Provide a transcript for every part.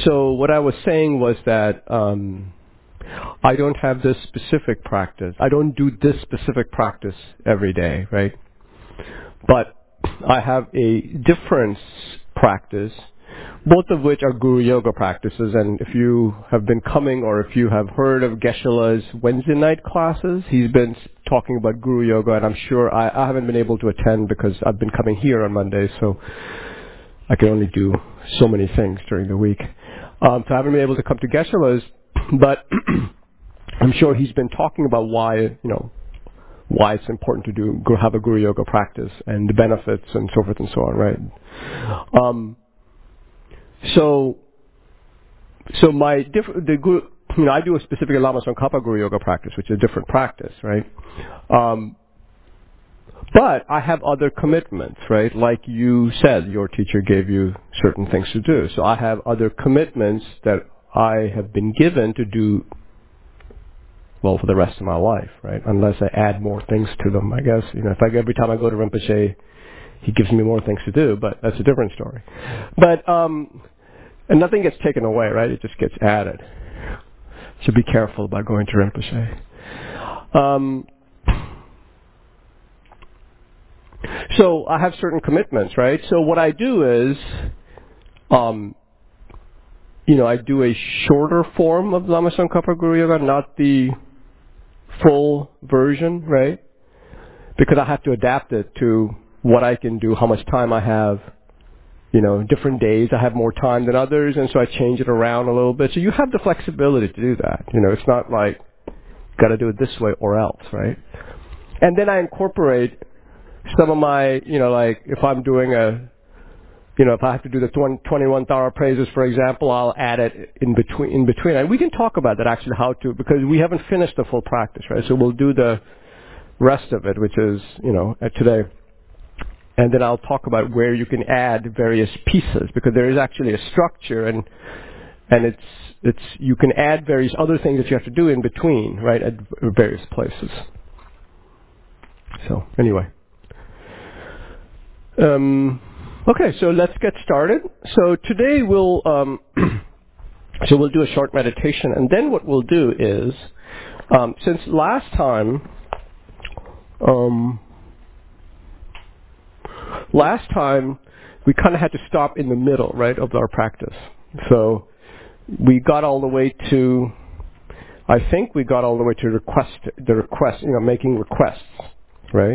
So what I was saying was that I don't have this specific practice. I don't do this specific practice every day, right? But I have a different practice, both of which are Guru Yoga practices. And if you have been coming or if you have heard of Geshe-la's Wednesday night classes, he's been talking about Guru Yoga, and I'm sure I haven't been able to attend because I've been coming here on Mondays, so I can only do so many things during the week. So I haven't been able to come to Geshe-la's, but I'm sure he's been talking about why it's important to have a Guru Yoga practice and the benefits and so forth and so on, right? So my I do a specific Lama Tsongkhapa Guru Yoga practice, which is a different practice, right? But I have other commitments, right? Like you said, your teacher gave you certain things to do. So I have other commitments that I have been given to do, well, for the rest of my life, right? Unless I add more things to them, I guess. Every time I go to Rinpoche, he gives me more things to do, but that's a different story. But, and nothing gets taken away, right? It just gets added. So be careful about going to Rinpoche. So I have certain commitments, right? So what I do is, I do a shorter form of Lama Tsongkhapa Guru Yoga, not the full version, right? Because I have to adapt it to what I can do, how much time I have. Different days I have more time than others, and so I change it around a little bit. So you have the flexibility to do that. It's not like, got to do it this way or else, right? And then I incorporate some of my, like if I'm doing if I have to do the 21 Tara praises, for example, I'll add it in between. And we can talk about that actually, because we haven't finished the full practice, right? So we'll do the rest of it, which is, today. And then I'll talk about where you can add various pieces, because there is actually a structure, and it's you can add various other things that you have to do in between, right, at various places. So anyway, okay, so let's get started. So today we'll do a short meditation, and then what we'll do is, since last time. Last time, we kind of had to stop in the middle, right, of our practice. So we got all the way to, I think we got all the way to the request, making requests, right?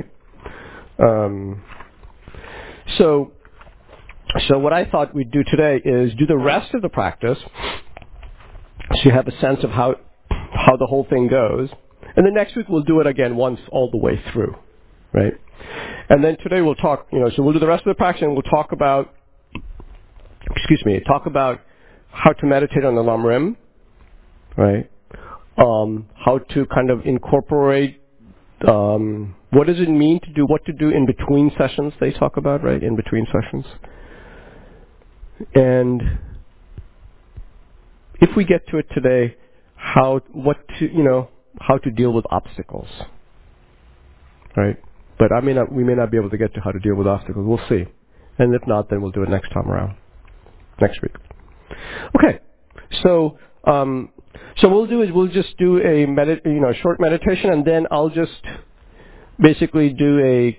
So what I thought we'd do today is do the rest of the practice, so you have a sense of how the whole thing goes. And then next week we'll do it again once all the way through, right? And then today we'll talk, so we'll do the rest of the practice, and we'll talk about how to meditate on the Lamrim, right? How to kind of incorporate, what does it mean to do, what to do in between sessions, they talk about, right? In between sessions. And if we get to it today, how to deal with obstacles, right? But we may not be able to get to how to deal with obstacles. We'll see. And if not, then we'll do it next time around, next week. Okay. So we'll just do a short meditation, and then I'll just basically do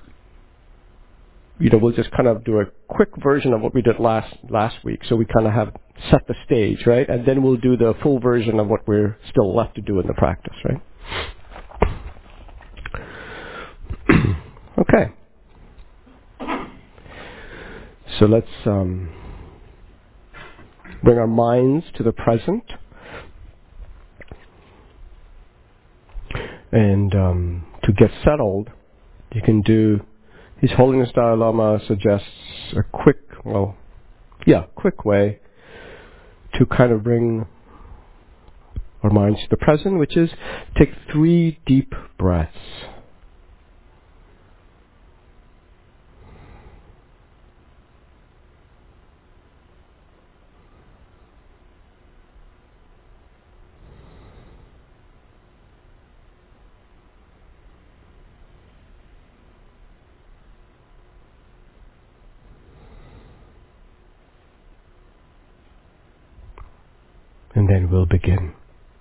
we'll just kind of do a quick version of what we did last week. So we kind of have set the stage, right? And then we'll do the full version of what we're still left to do in the practice, right? Okay. So let's bring our minds to the present. And to get settled, you can do, His Holiness Dalai Lama suggests a quick way to kind of bring our minds to the present, which is take 3 deep breaths. and then we'll begin.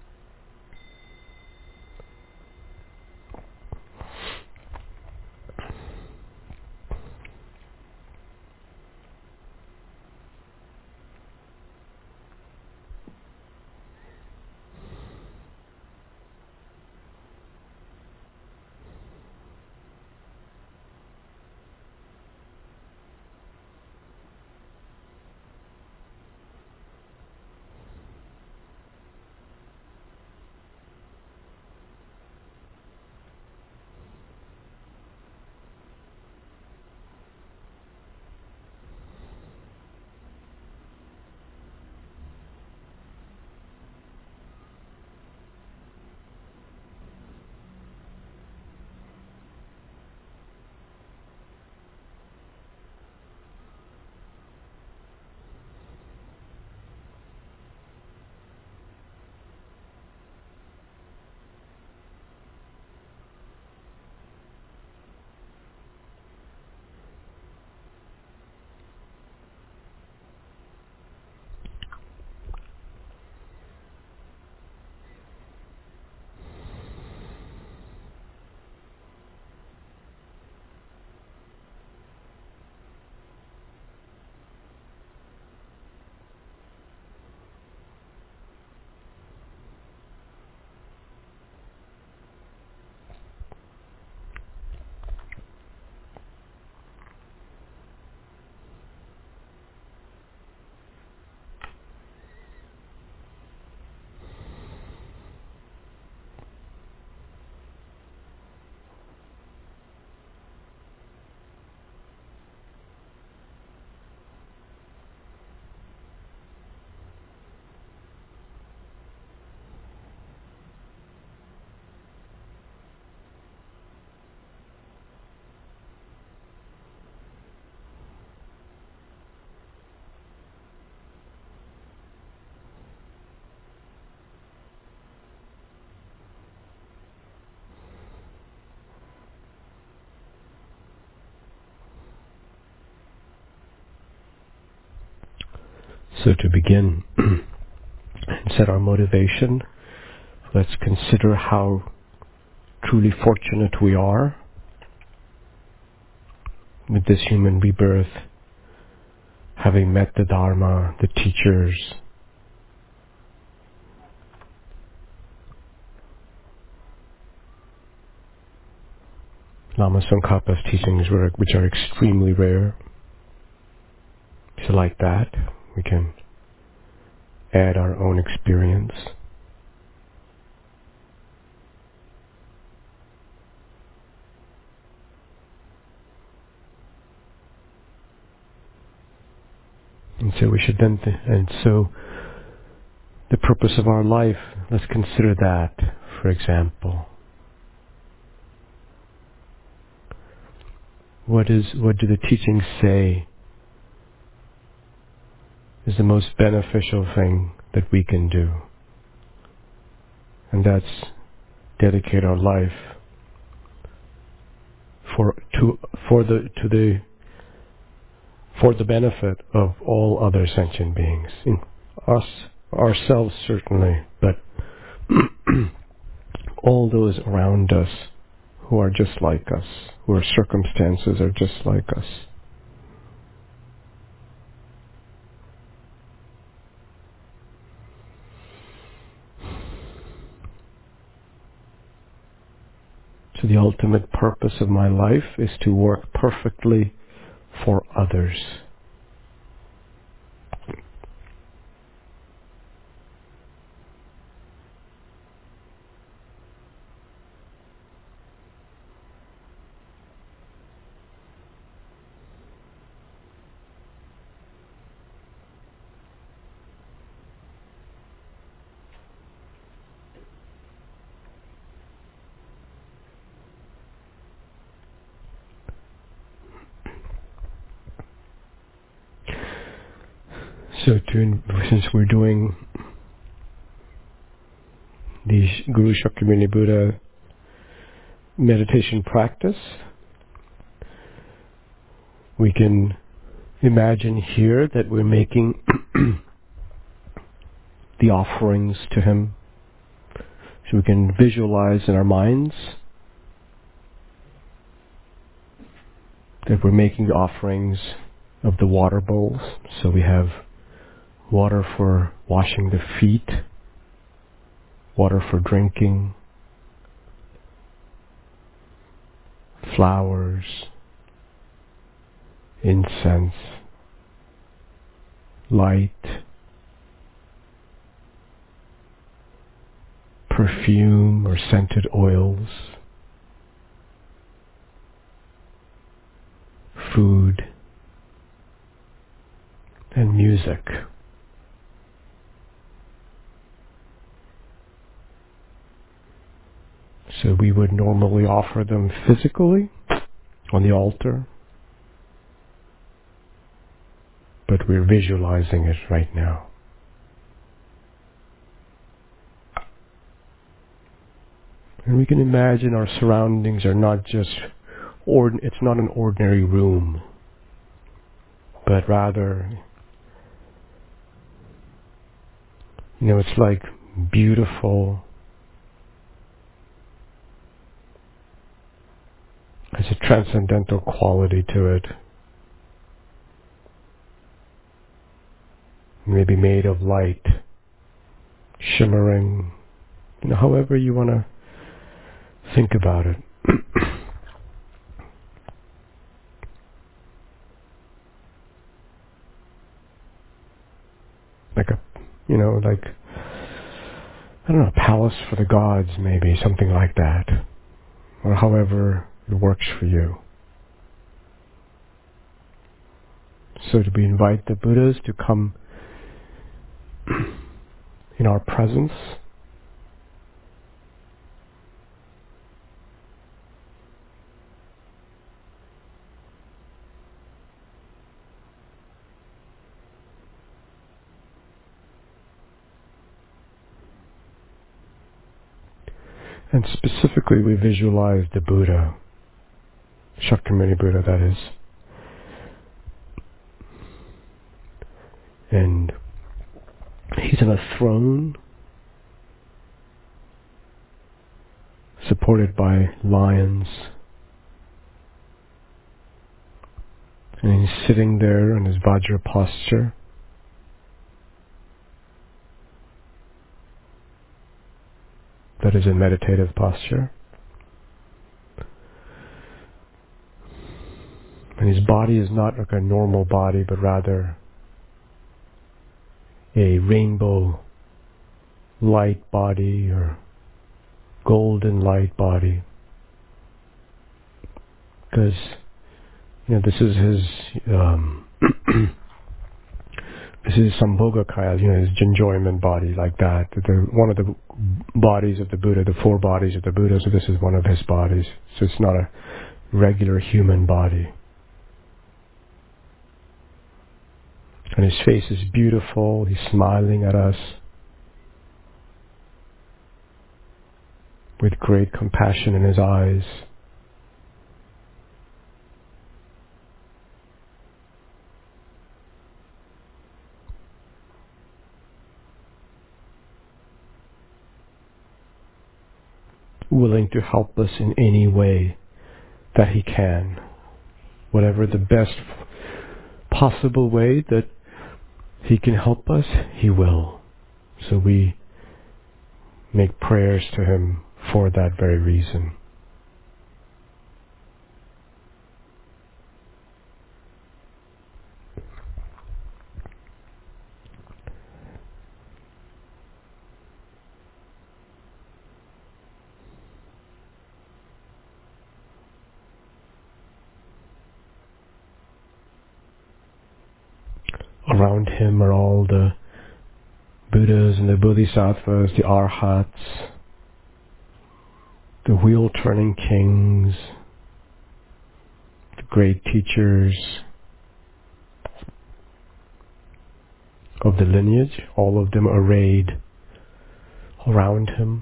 So to begin and set our motivation, let's consider how truly fortunate we are with this human rebirth, having met the Dharma, the teachers, Lama Tsongkhapa's teachings, which are extremely rare. So like that, we can add our own experience. And so we should then, so the purpose of our life, let's consider that, for example. What do the teachings say is the most beneficial thing that we can do? And that's dedicate our life for the benefit of all other sentient beings, in ourselves certainly, but all those around us who are just like us, whose circumstances are just like us. So the ultimate purpose of my life is to work perfectly for others. So since we're doing the Guru Shakyamuni Buddha meditation practice, we can imagine here that we're making the offerings to him. So we can visualize in our minds that we're making the offerings of the water bowls. So we have water for washing the feet, water for drinking, flowers, incense, light, perfume or scented oils, food, and music. So we would normally offer them physically on the altar, but we're visualizing it right now. And we can imagine our surroundings are not just, it's not an ordinary room, but rather, it's like beautiful. There's a transcendental quality to it. Maybe made of light, shimmering, however you want to think about it. Like a palace for the gods, maybe, something like that. Or however it works for you. So we invite the Buddhas to come in our presence. And specifically we visualize the Buddha, Shakyamuni Buddha that is. And he's on a throne supported by lions. And he's sitting there in his Vajra posture. That is a meditative posture. And his body is not like a normal body, but rather a rainbow light body or golden light body. Because, this is his, this is Sambhogakaya, his enjoyment body like that. One of the bodies of the Buddha, the four bodies of the Buddha, so this is one of his bodies. So it's not a regular human body. And his face is beautiful, he's smiling at us with great compassion in his eyes. Willing to help us in any way that he can. Whatever the best possible way that he can help us, he will. So we make prayers to him for that very reason. Around him are all the Buddhas and the Bodhisattvas, the Arhats, the wheel-turning kings, the great teachers of the lineage, all of them arrayed around him.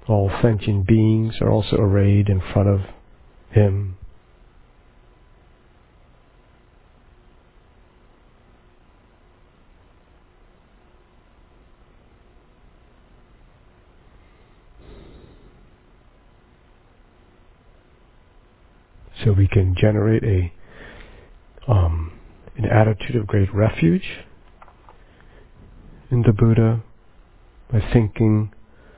All sentient beings are also arrayed in front of him. So we can generate an attitude of great refuge in the Buddha by thinking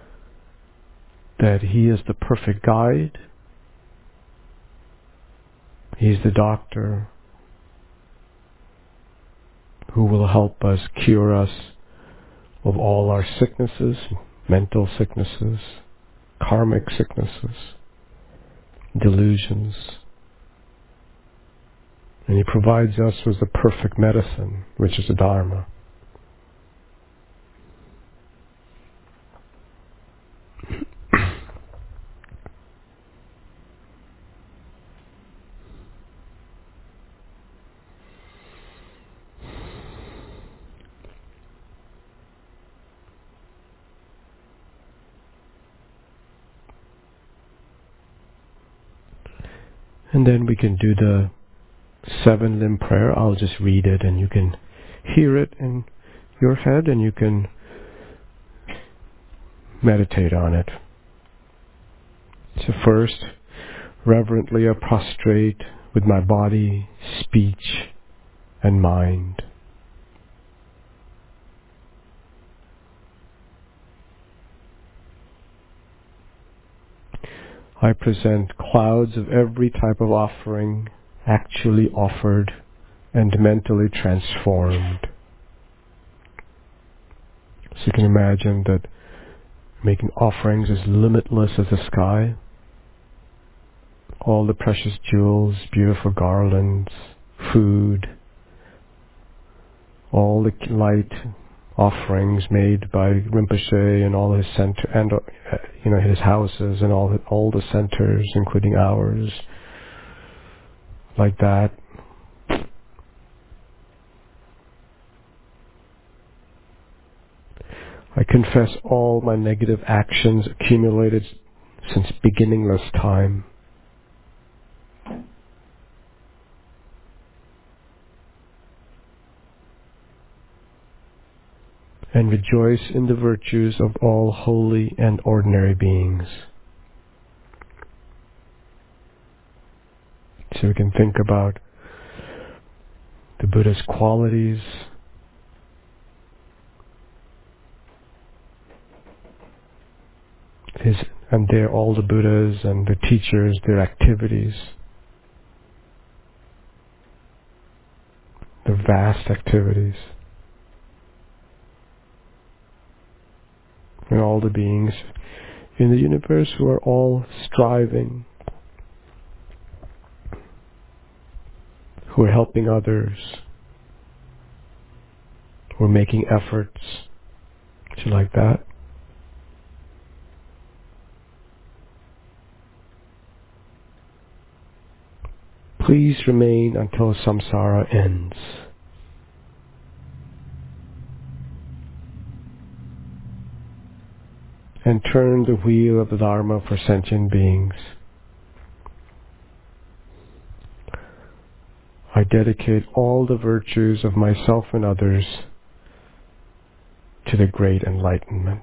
that he is the perfect guide. He's the doctor who will help us, cure us of all our sicknesses, mental sicknesses, karmic sicknesses, delusions. And he provides us with the perfect medicine, which is the Dharma. And then we can do the 7-limb prayer. I'll just read it and you can hear it in your head and you can meditate on it. So first, reverently I prostrate with my body, speech, and mind. I present clouds of every type of offering actually offered and mentally transformed. So you can imagine that making offerings as limitless as the sky. All the precious jewels, beautiful garlands, food, all the light offerings made by Rinpoche and all his center and his houses and all the centers, including ours, like that. I confess all my negative actions accumulated since beginningless time. And rejoice in the virtues of all holy and ordinary beings. So we can think about the Buddha's qualities, and all the Buddhas and the teachers, their activities, the vast activities, and all the beings in the universe who are all striving, who are helping others, who are making efforts, so like that. Please remain until samsara ends. And turn the wheel of the Dharma for sentient beings. I dedicate all the virtues of myself and others to the great enlightenment.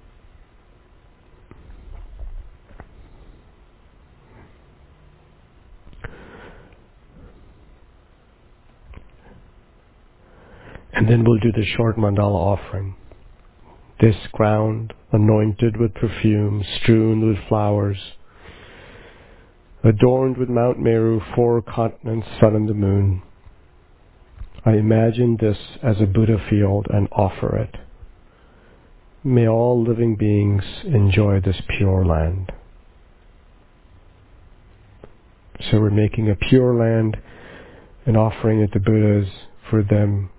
And then we'll do the short mandala offering. This ground, anointed with perfume, strewn with flowers, adorned with Mount Meru, 4 continents, sun and the moon. I imagine this as a Buddha field and offer it. May all living beings enjoy this pure land. So we're making a pure land and offering it to Buddhas for them.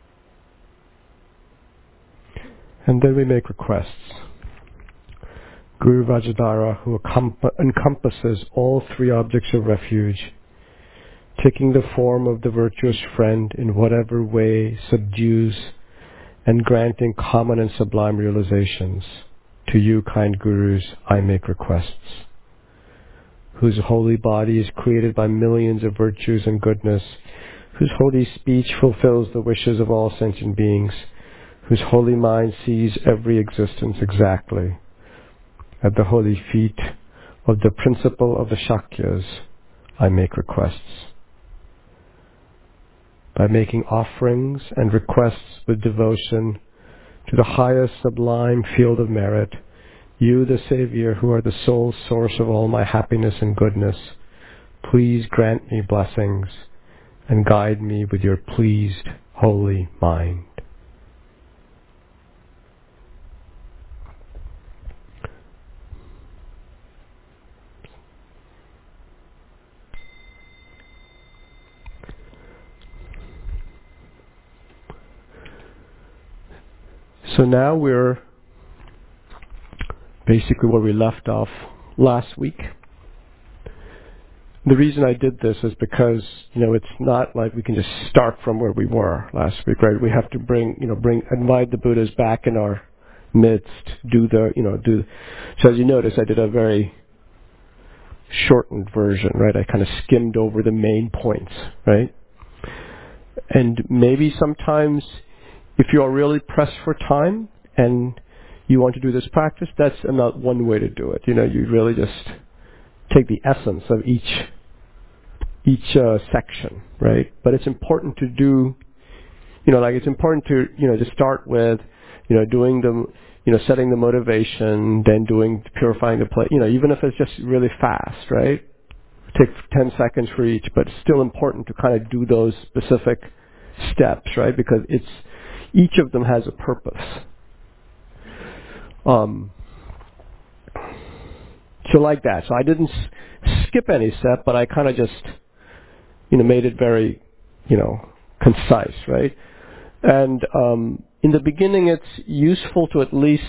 And then we make requests. Guru Vajradhara, who encompasses all three objects of refuge, taking the form of the virtuous friend in whatever way subdues and granting common and sublime realizations. To you, kind Gurus, I make requests. Whose holy body is created by millions of virtues and goodness, whose holy speech fulfills the wishes of all sentient beings, whose holy mind sees every existence exactly. At the holy feet of the principal of the Shakyas, I make requests. By making offerings and requests with devotion to the highest sublime field of merit, you, the Savior, who are the sole source of all my happiness and goodness, please grant me blessings and guide me with your pleased holy mind. So now we're basically where we left off last week. The reason I did this is because, it's not like we can just start from where we were last week, right? We have to invite the Buddhas back in our midst, so as you notice, I did a very shortened version, right? I kind of skimmed over the main points, right? And maybe sometimes if you are really pressed for time and you want to do this practice, that's not one way to do it. You really just take the essence of each section, right? But it's important to do, it's important to, to start with, doing the, setting the motivation, then doing purifying the plate, even if it's just really fast, right? Take 10 seconds for each, but it's still important to kind of do those specific steps, right? Because each of them has a purpose. So like that. So I didn't skip any step, but I kind of just, made it very, concise, right? And in the beginning, it's useful to at least,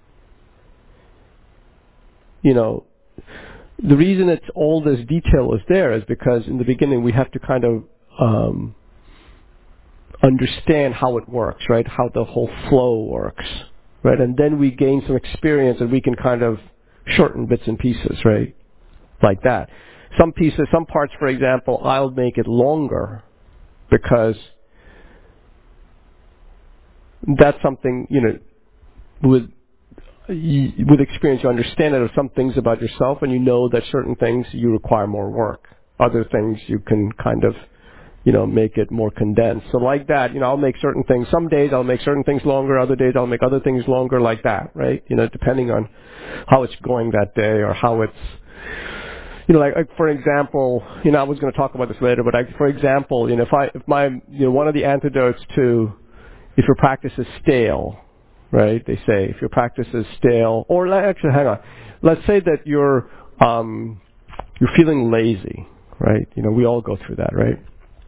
the reason it's all this detail is there is because in the beginning we have to kind of understand how it works, right? How the whole flow works, right? And then we gain some experience and we can kind of shorten bits and pieces, right? Like that. Some parts, for example, I'll make it longer because that's something, with experience you understand that there's some things about yourself and you know that certain things you require more work. Other things you can kind of, make it more condensed. So like that, I'll make certain things, some days I'll make certain things longer, other days I'll make other things longer like that, right? depending on how it's going that day or how it's, like for example, I was going to talk about this later, but for example, if my, one of the antidotes to if your practice is stale, right? They say if your practice is stale, or actually, hang on, let's say that you're feeling lazy, right? We all go through that, right?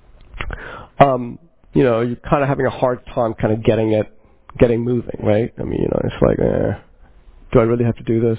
You're kind of having a hard time kind of getting moving, right? I mean, it's like, do I really have to do this,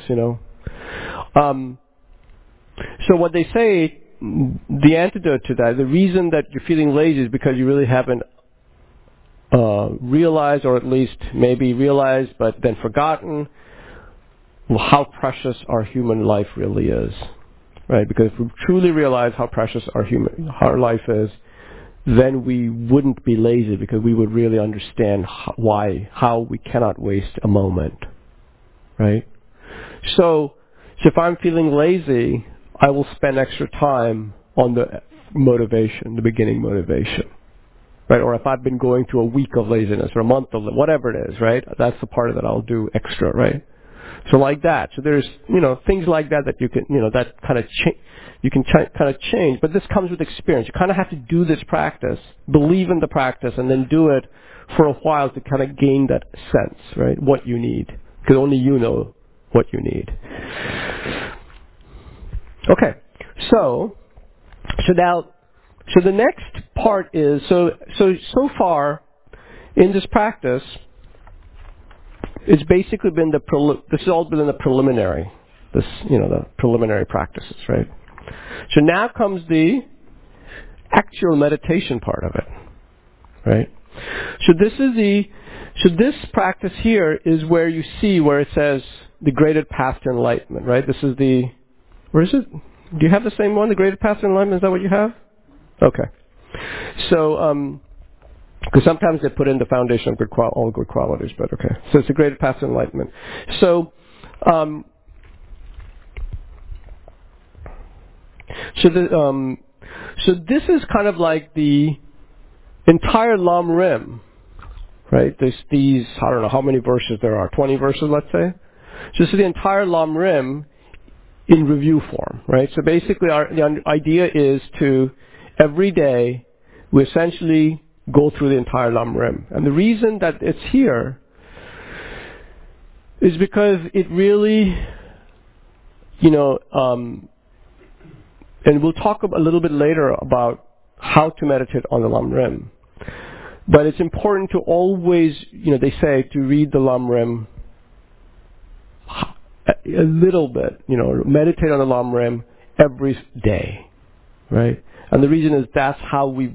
So what they say, the antidote to that, the reason that you're feeling lazy is because you really haven't realized, or at least maybe realized but then forgotten, how precious our human life really is, right? Because if we truly realize how precious our life is, then we wouldn't be lazy because we would really understand how we cannot waste a moment, right? So if I'm feeling lazy, I will spend extra time on the motivation, the beginning motivation, right? Or if I've been going through a week of laziness or a month of whatever it is, right? That's the part that I'll do extra, right? So like that. So there's, things like that you can, that kind of you can kind of change. But this comes with experience. You kind of have to do this practice, believe in the practice, and then do it for a while to kind of gain that sense, right? What you need. Because only you know what you need. Okay, so the next part is, so far in this practice, it's basically been this has all been in the preliminary, the preliminary practices, right? So now comes the actual meditation part of it, right? So this practice here is where you see where it says the graded path to enlightenment, right? This is where is it? Do you have the same one, the graded path to enlightenment? Is that what you have? Okay. So, because sometimes they put in the foundation of all good qualities, but okay. So it's the graded path to enlightenment. So, so this is kind of like the entire Lam Rim, right? These I don't know how many verses there are, 20 verses, let's say. So this is the entire Lam Rim in review form, right? So basically, the idea is to every day we essentially go through the entire Lam Rim, and the reason that it's here is because it really, and we'll talk a little bit later about how to meditate on the Lam Rim. But it's important to always, they say to read the Lam Rim a little bit, meditate on the Lam Rim every day, right? And the reason is that's how we,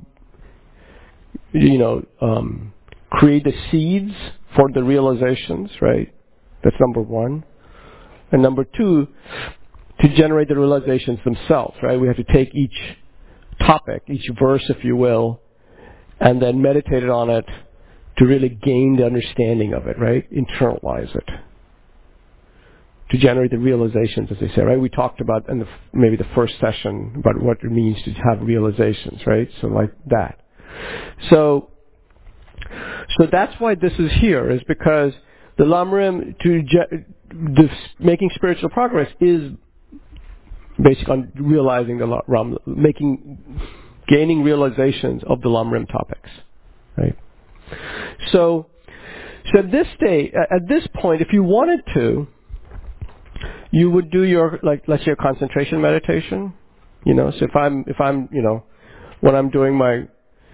create the seeds for the realizations, right? That's number one. And number two, to generate the realizations themselves, right? We have to take each topic, each verse, if you will, and then meditate on it to really gain the understanding of it, right? Internalize it. To generate the realizations, as they say, right? We talked about in maybe the first session about what it means to have realizations, right? So like that. So that's why this is here, is because the Lam Rim, making spiritual progress is based on realizing the Lam, gaining realizations of the Lam Rim topics, right? So at this point, if you wanted to, you would do your, let's say, a concentration meditation. So if I'm, when I'm doing my,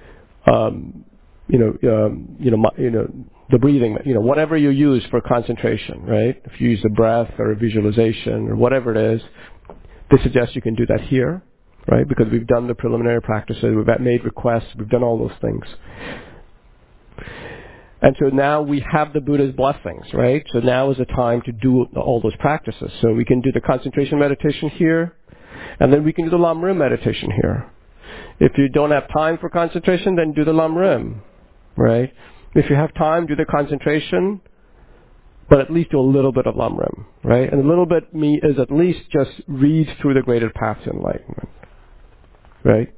the breathing, whatever you use for concentration, right? If you use the breath or a visualization or whatever it is, they suggest you can do that here, right? Because we've done the preliminary practices, we've made requests, we've done all those things. And so now we have the Buddha's blessings, right? So now is the time to do all those practices. So we can do the concentration meditation here, and then we can do the Lam Rim meditation here. If you don't have time for concentration, then do the Lam Rim, right? If you have time, do the concentration, but at least do a little bit of Lam Rim, right? And a little bit is at least just read through the graded path to enlightenment, right?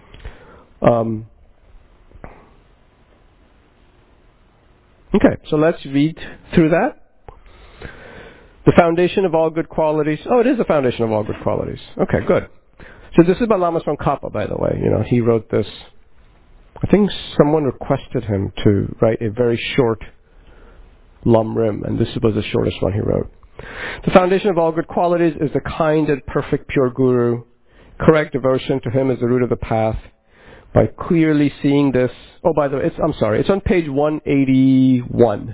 Okay, so let's read through that. The foundation of all good qualities. Oh, it is the foundation of all good qualities. Okay, good. So this is by Lama Tsongkhapa, by the way. He wrote this. I think someone requested him to write a very short Lam Rim, and this was the shortest one he wrote. The foundation of all good qualities is the kind and perfect pure Guru. Correct devotion to him is the root of the path. By clearly seeing this, by the way, it's on page 181.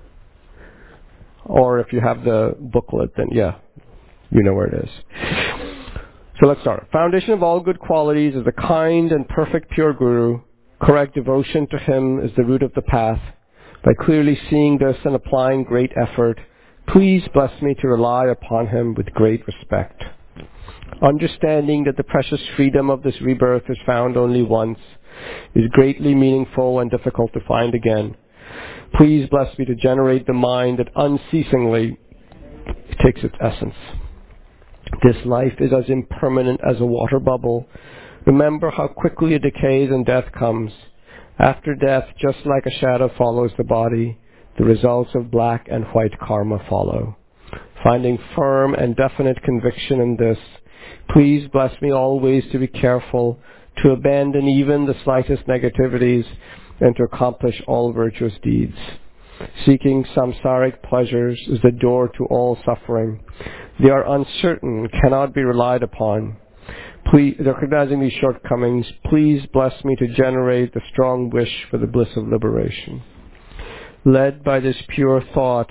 Or if you have the booklet, then yeah, you know where it is. So let's start. Foundation of all good qualities is the kind and perfect pure Guru. Correct devotion to him is the root of the path. By clearly seeing this and applying great effort, please bless me to rely upon him with great respect. Understanding that the precious freedom of this rebirth is found only once is greatly meaningful and difficult to find again. Please bless me to generate the mind that unceasingly takes its essence. This life is as impermanent as a water bubble. Remember how quickly it decays and death comes. After death, just like a shadow follows the body, the results of black and white karma follow. Finding firm and definite conviction in this, please bless me always to be careful, to abandon even the slightest negativities, and to accomplish all virtuous deeds. Seeking samsaric pleasures is the door to all suffering. They are uncertain, cannot be relied upon. Please, recognizing these shortcomings, please bless me to generate the strong wish for the bliss of liberation. Led by this pure thought,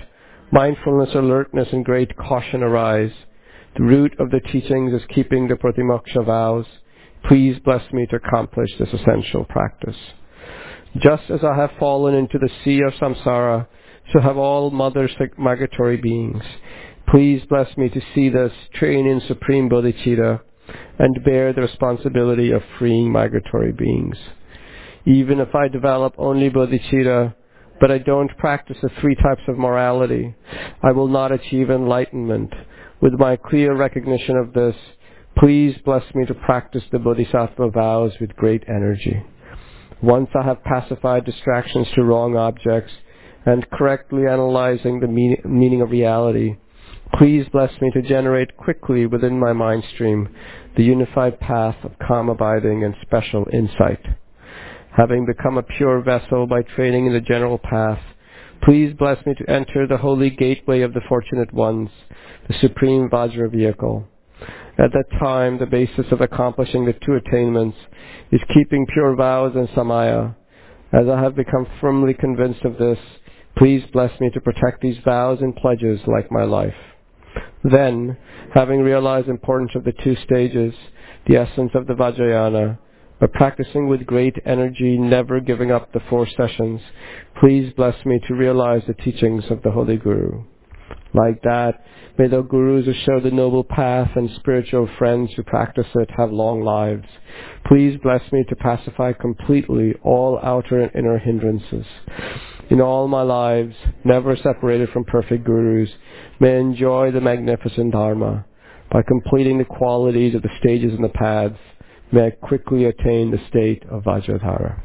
Mindfulness, alertness, and great caution arise. The root of the teachings is keeping the Pratimoksha vows. Please bless me to accomplish this essential practice. Just as I have fallen into the sea of samsara, so have all mother migratory beings. Please bless me to see this, train in supreme bodhicitta, and bear the responsibility of freeing migratory beings. Even if I develop only bodhicitta, but I don't practice the 3 types of morality, I will not achieve enlightenment. With my clear recognition of this, please bless me to practice the bodhisattva vows with great energy. Once I have pacified distractions to wrong objects and correctly analyzing the meaning of reality, please bless me to generate quickly within my mind stream the unified path of calm abiding and special insight. Having become a pure vessel by training in the general path, please bless me to enter the holy gateway of the fortunate ones, the supreme Vajra vehicle. At that time, the basis of accomplishing the 2 attainments is keeping pure vows and samaya. As I have become firmly convinced of this, please bless me to protect these vows and pledges like my life. Then, having realized the importance of the 2 stages, the essence of the Vajrayana, by practicing with great energy, never giving up the 4 sessions, please bless me to realize the teachings of the Holy Guru. Like that, may the Gurus who show the noble path and spiritual friends who practice it have long lives. Please bless me to pacify completely all outer and inner hindrances. In all my lives, never separated from perfect Gurus, may I enjoy the magnificent Dharma. By completing the qualities of the stages and the paths, may I quickly attain the state of Vajradhara.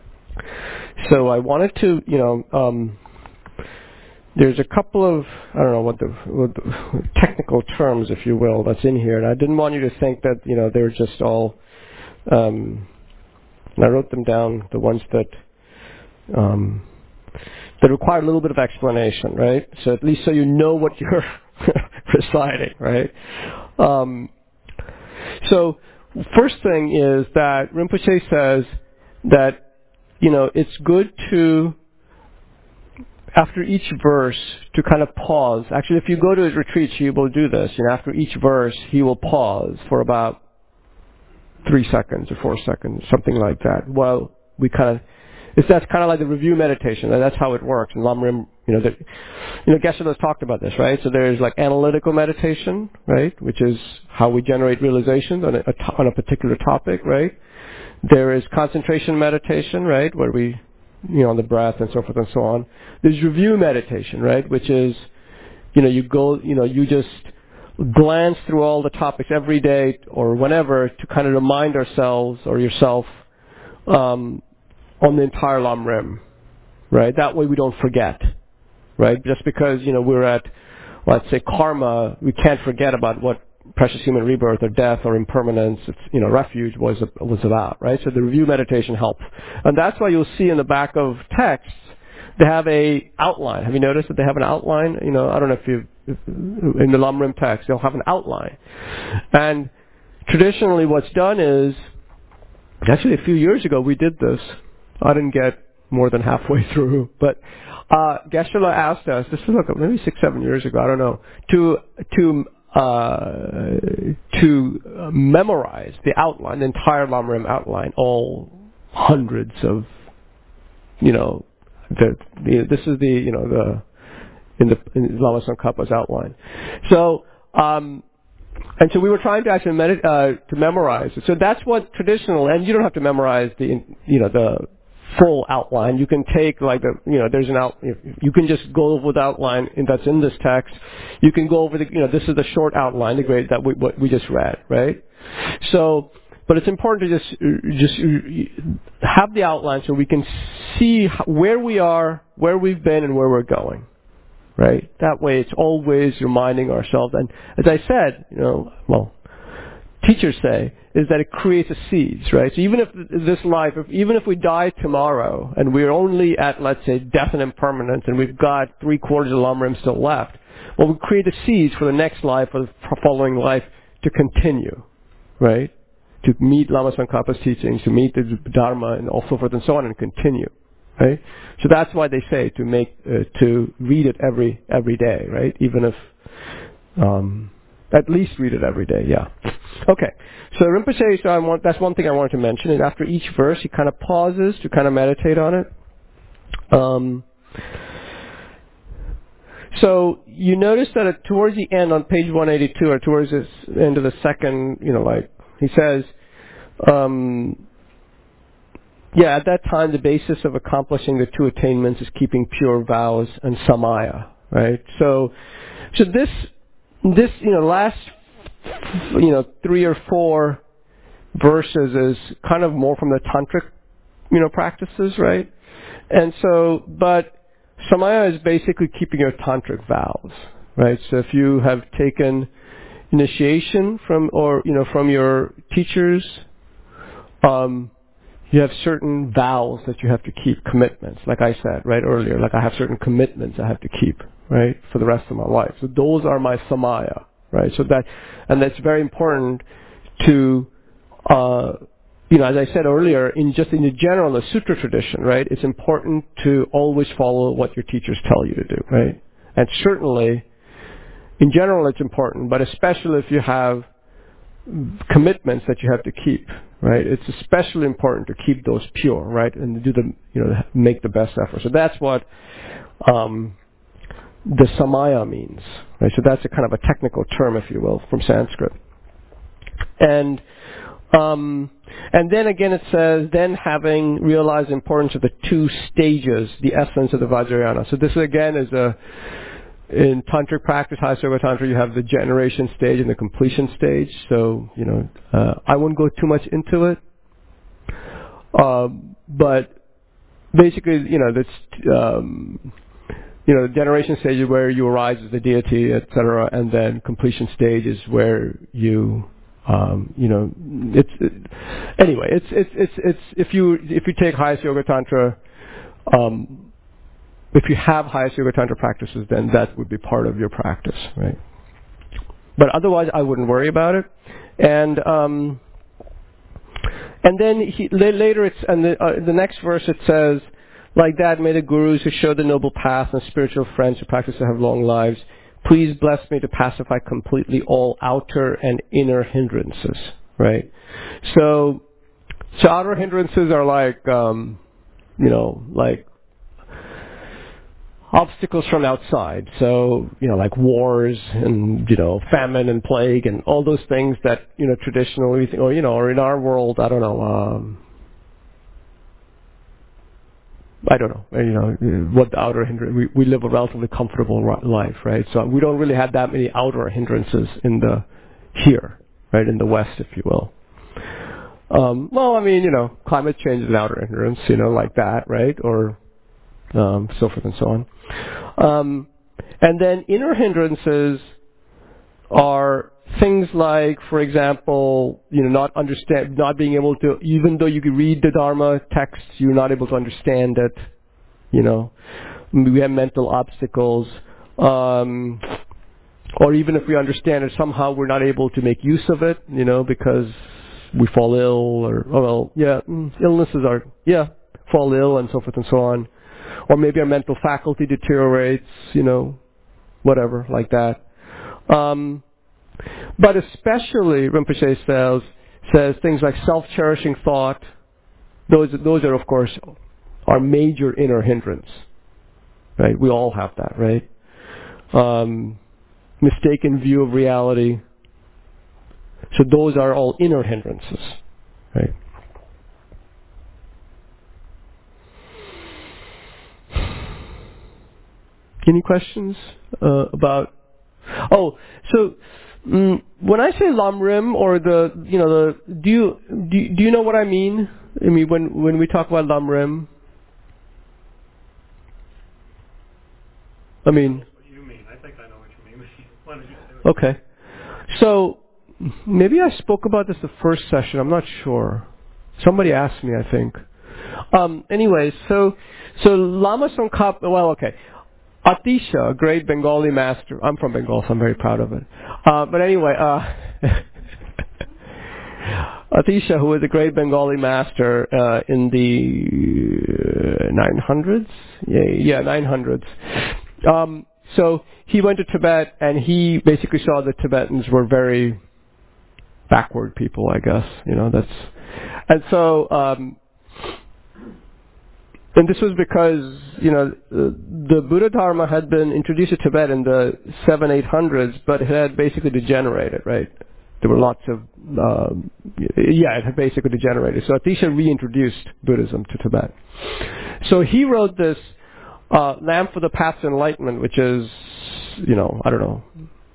So I wanted to, there's a couple of, I don't know what the technical terms, if you will, that's in here, and I didn't want you to think that, they're just all, and I wrote them down, the ones that require a little bit of explanation, right? So at least so you know what you're reciting, right? So first thing is that Rinpoche says that, it's good to, after each verse, to kind of pause. Actually, if you go to his retreats, he will do this. After each verse, he will pause for about 3 seconds or 4 seconds, something like that. Well, that's kind of like the review meditation, and that's how it works. And Lamrim, Geshe-la's talked about this, right? So there's like analytical meditation, right, which is how we generate realizations on a particular topic, right? There is concentration meditation, right, where we, on the breath and so forth and so on. There's review meditation, right, which is, you just glance through all the topics every day or whenever to kind of remind ourselves or yourself on the entire Lamrim, right? That way we don't forget, right? Just because, we're at, let's say, karma, we can't forget about what precious human rebirth or death or impermanence, refuge was about, right? So the review meditation helps. And that's why you'll see in the back of texts, they have a outline. Have you noticed that they have an outline? I don't know if in the Lamrim text, they'll have an outline. And traditionally what's done is, actually a few years ago we did this. I didn't get more than halfway through, but Geshe-la asked us, this was maybe 6-7 years ago, I don't know, to memorize the outline, the entire Lamrim outline, all hundreds of, this is the in Lama Tsongkhapa's outline. So, and so we were trying to actually to memorize it. So that's what traditional, and you don't have to memorize the full outline. You can take there's you can just go over the outline that's in this text. You can go over this is the short outline, the grade that what we just read, right? So, but it's important to just have the outline so we can see where we are, where we've been, and where we're going, right? That way, it's always reminding ourselves. And as I said, teachers say, is that it creates a seeds, right? So even if this life, even if we die tomorrow and we're only at, let's say, death and impermanence, and we've got 3/4 of Lamrim still left, well, we create a seeds for the next life or the following life to continue, right? To meet Lama Tsongkhapa's teachings, to meet the Dharma and so forth and so on, and continue. right? So that's why they say to read it every day, right? Even if at least read it every day, yeah. Okay, so Rinpoche, that's one thing I wanted to mention, is after each verse he kind of pauses to kind of meditate on it. So you notice that towards the end on page 182, or towards the end of the second, he says, at that time the basis of accomplishing the two attainments is keeping pure vows and samaya, right? So this last 3 or 4 verses is kind of more from the tantric practices, right? And so, but samaya is basically keeping your tantric vows, right? So if you have taken initiation from your teachers, you have certain vows that you have to keep, commitments, like I said right earlier. Like I have certain commitments I have to keep, right, for the rest of my life. So those are my samaya, right? So that's very important to, as I said earlier, in the general, the sutra tradition, right? It's important to always follow what your teachers tell you to do, right? And certainly, in general, it's important, but especially if you have commitments that you have to keep, right? It's especially important to keep those pure, right? And make the best effort. So that's what the samaya means, right? So that's a kind of a technical term, if you will, from Sanskrit. And then again it says, then having realized the importance of the 2 stages, the essence of the Vajrayana. So this again is in tantric practice, Hatha Yoga Tantra, you have the generation stage and the completion stage. So, I won't go too much into it. But basically, that's, the generation stage is where you arise as the deity, etc., and then completion stage is where you, it's if you take Hatha Yoga Tantra, if you have Hatha Yoga Tantra practices, then that would be part of your practice, right? But otherwise, I wouldn't worry about it. And then later, the next verse it says, like that, may the gurus who show the noble path and spiritual friends who practice to have long lives, please bless me to pacify completely all outer and inner hindrances, right? So outer hindrances are like, like obstacles from outside. So, like wars and, famine and plague and all those things that, traditionally, or in our world, I don't know, what the outer hindrance, we live a relatively comfortable life, right? So we don't really have that many outer hindrances here, right, in the West, if you will. Climate change is an outer hindrance, like that, right? Or, so forth and so on. And then inner hindrances are things like, for example, not being able to, even though you can read the Dharma text, you're not able to understand it. We have mental obstacles, or even if we understand it, somehow we're not able to make use of it, because we fall ill, or illnesses are fall ill and so forth and so on. Or maybe our mental faculty deteriorates, whatever, like that. But especially, Rinpoche says things like self-cherishing thought. Those are, of course, our major inner hindrance. Right? We all have that, right? Mistaken view of reality. So those are all inner hindrances, right? Any questions about? Oh, so when I say lamrim or do you know what I mean? I mean when we talk about lamrim. I mean. What you mean? I think I know what you mean. Why don't you say what Okay, so maybe I spoke about this the first session. I'm not sure. Somebody asked me, I think. Anyways, so Lama Tsongkhapa. Well, okay. Atisha, a great Bengali master. I'm from Bengal, so I'm very proud of it. But anyway, Atisha, who was a great Bengali master in the 900s. Yeah, 900s. So he went to Tibet, and he basically saw that Tibetans were very backward people, I guess. And so, and this was because, the Buddha Dharma had been introduced to Tibet in the 700-800s, but it had basically degenerated, right? There were lots of, it had basically degenerated. So Atisha reintroduced Buddhism to Tibet. So he wrote this Lamp for the Path to Enlightenment, which is, I don't know,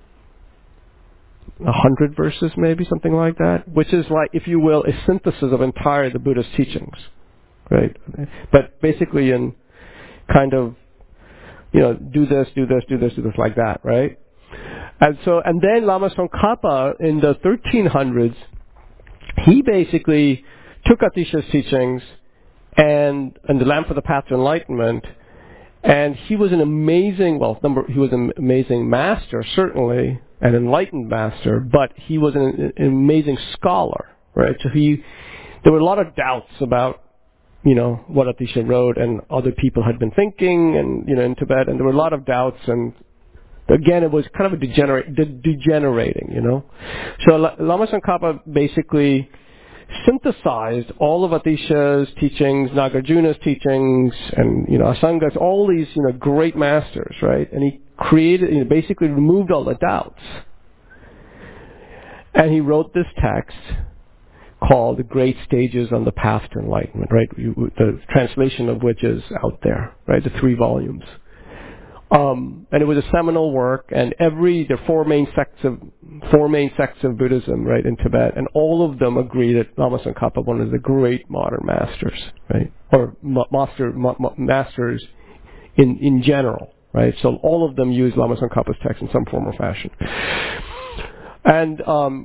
100 verses maybe, something like that, which is like, if you will, a synthesis of entire the Buddha's teachings, right? But basically in kind of, do this, like that, right? And then Lama Tsongkhapa in the 1300s, he basically took Atisha's teachings and the Lamp for the Path to Enlightenment, and he was an amazing, he was an amazing master, certainly, an enlightened master, but he was an amazing scholar, right? So there were a lot of doubts about, what Atisha wrote and other people had been thinking, and, in Tibet, and there were a lot of doubts, and again, it was kind of degenerating, So Lama Tsongkhapa basically synthesized all of Atisha's teachings, Nagarjuna's teachings, and, Asanga's, all these, great masters, right? And he created, basically removed all the doubts. And he wrote this text called The Great Stages on the Path to Enlightenment, right? The translation of which is out there, right? The 3 volumes. And it was a seminal work, and there are four main sects of Buddhism, right, in Tibet, and all of them agree that Lama Tsongkhapa was one of the great modern masters, right, or masters in general, right. So all of them use Lama Tsongkhapa's text in some form or fashion, and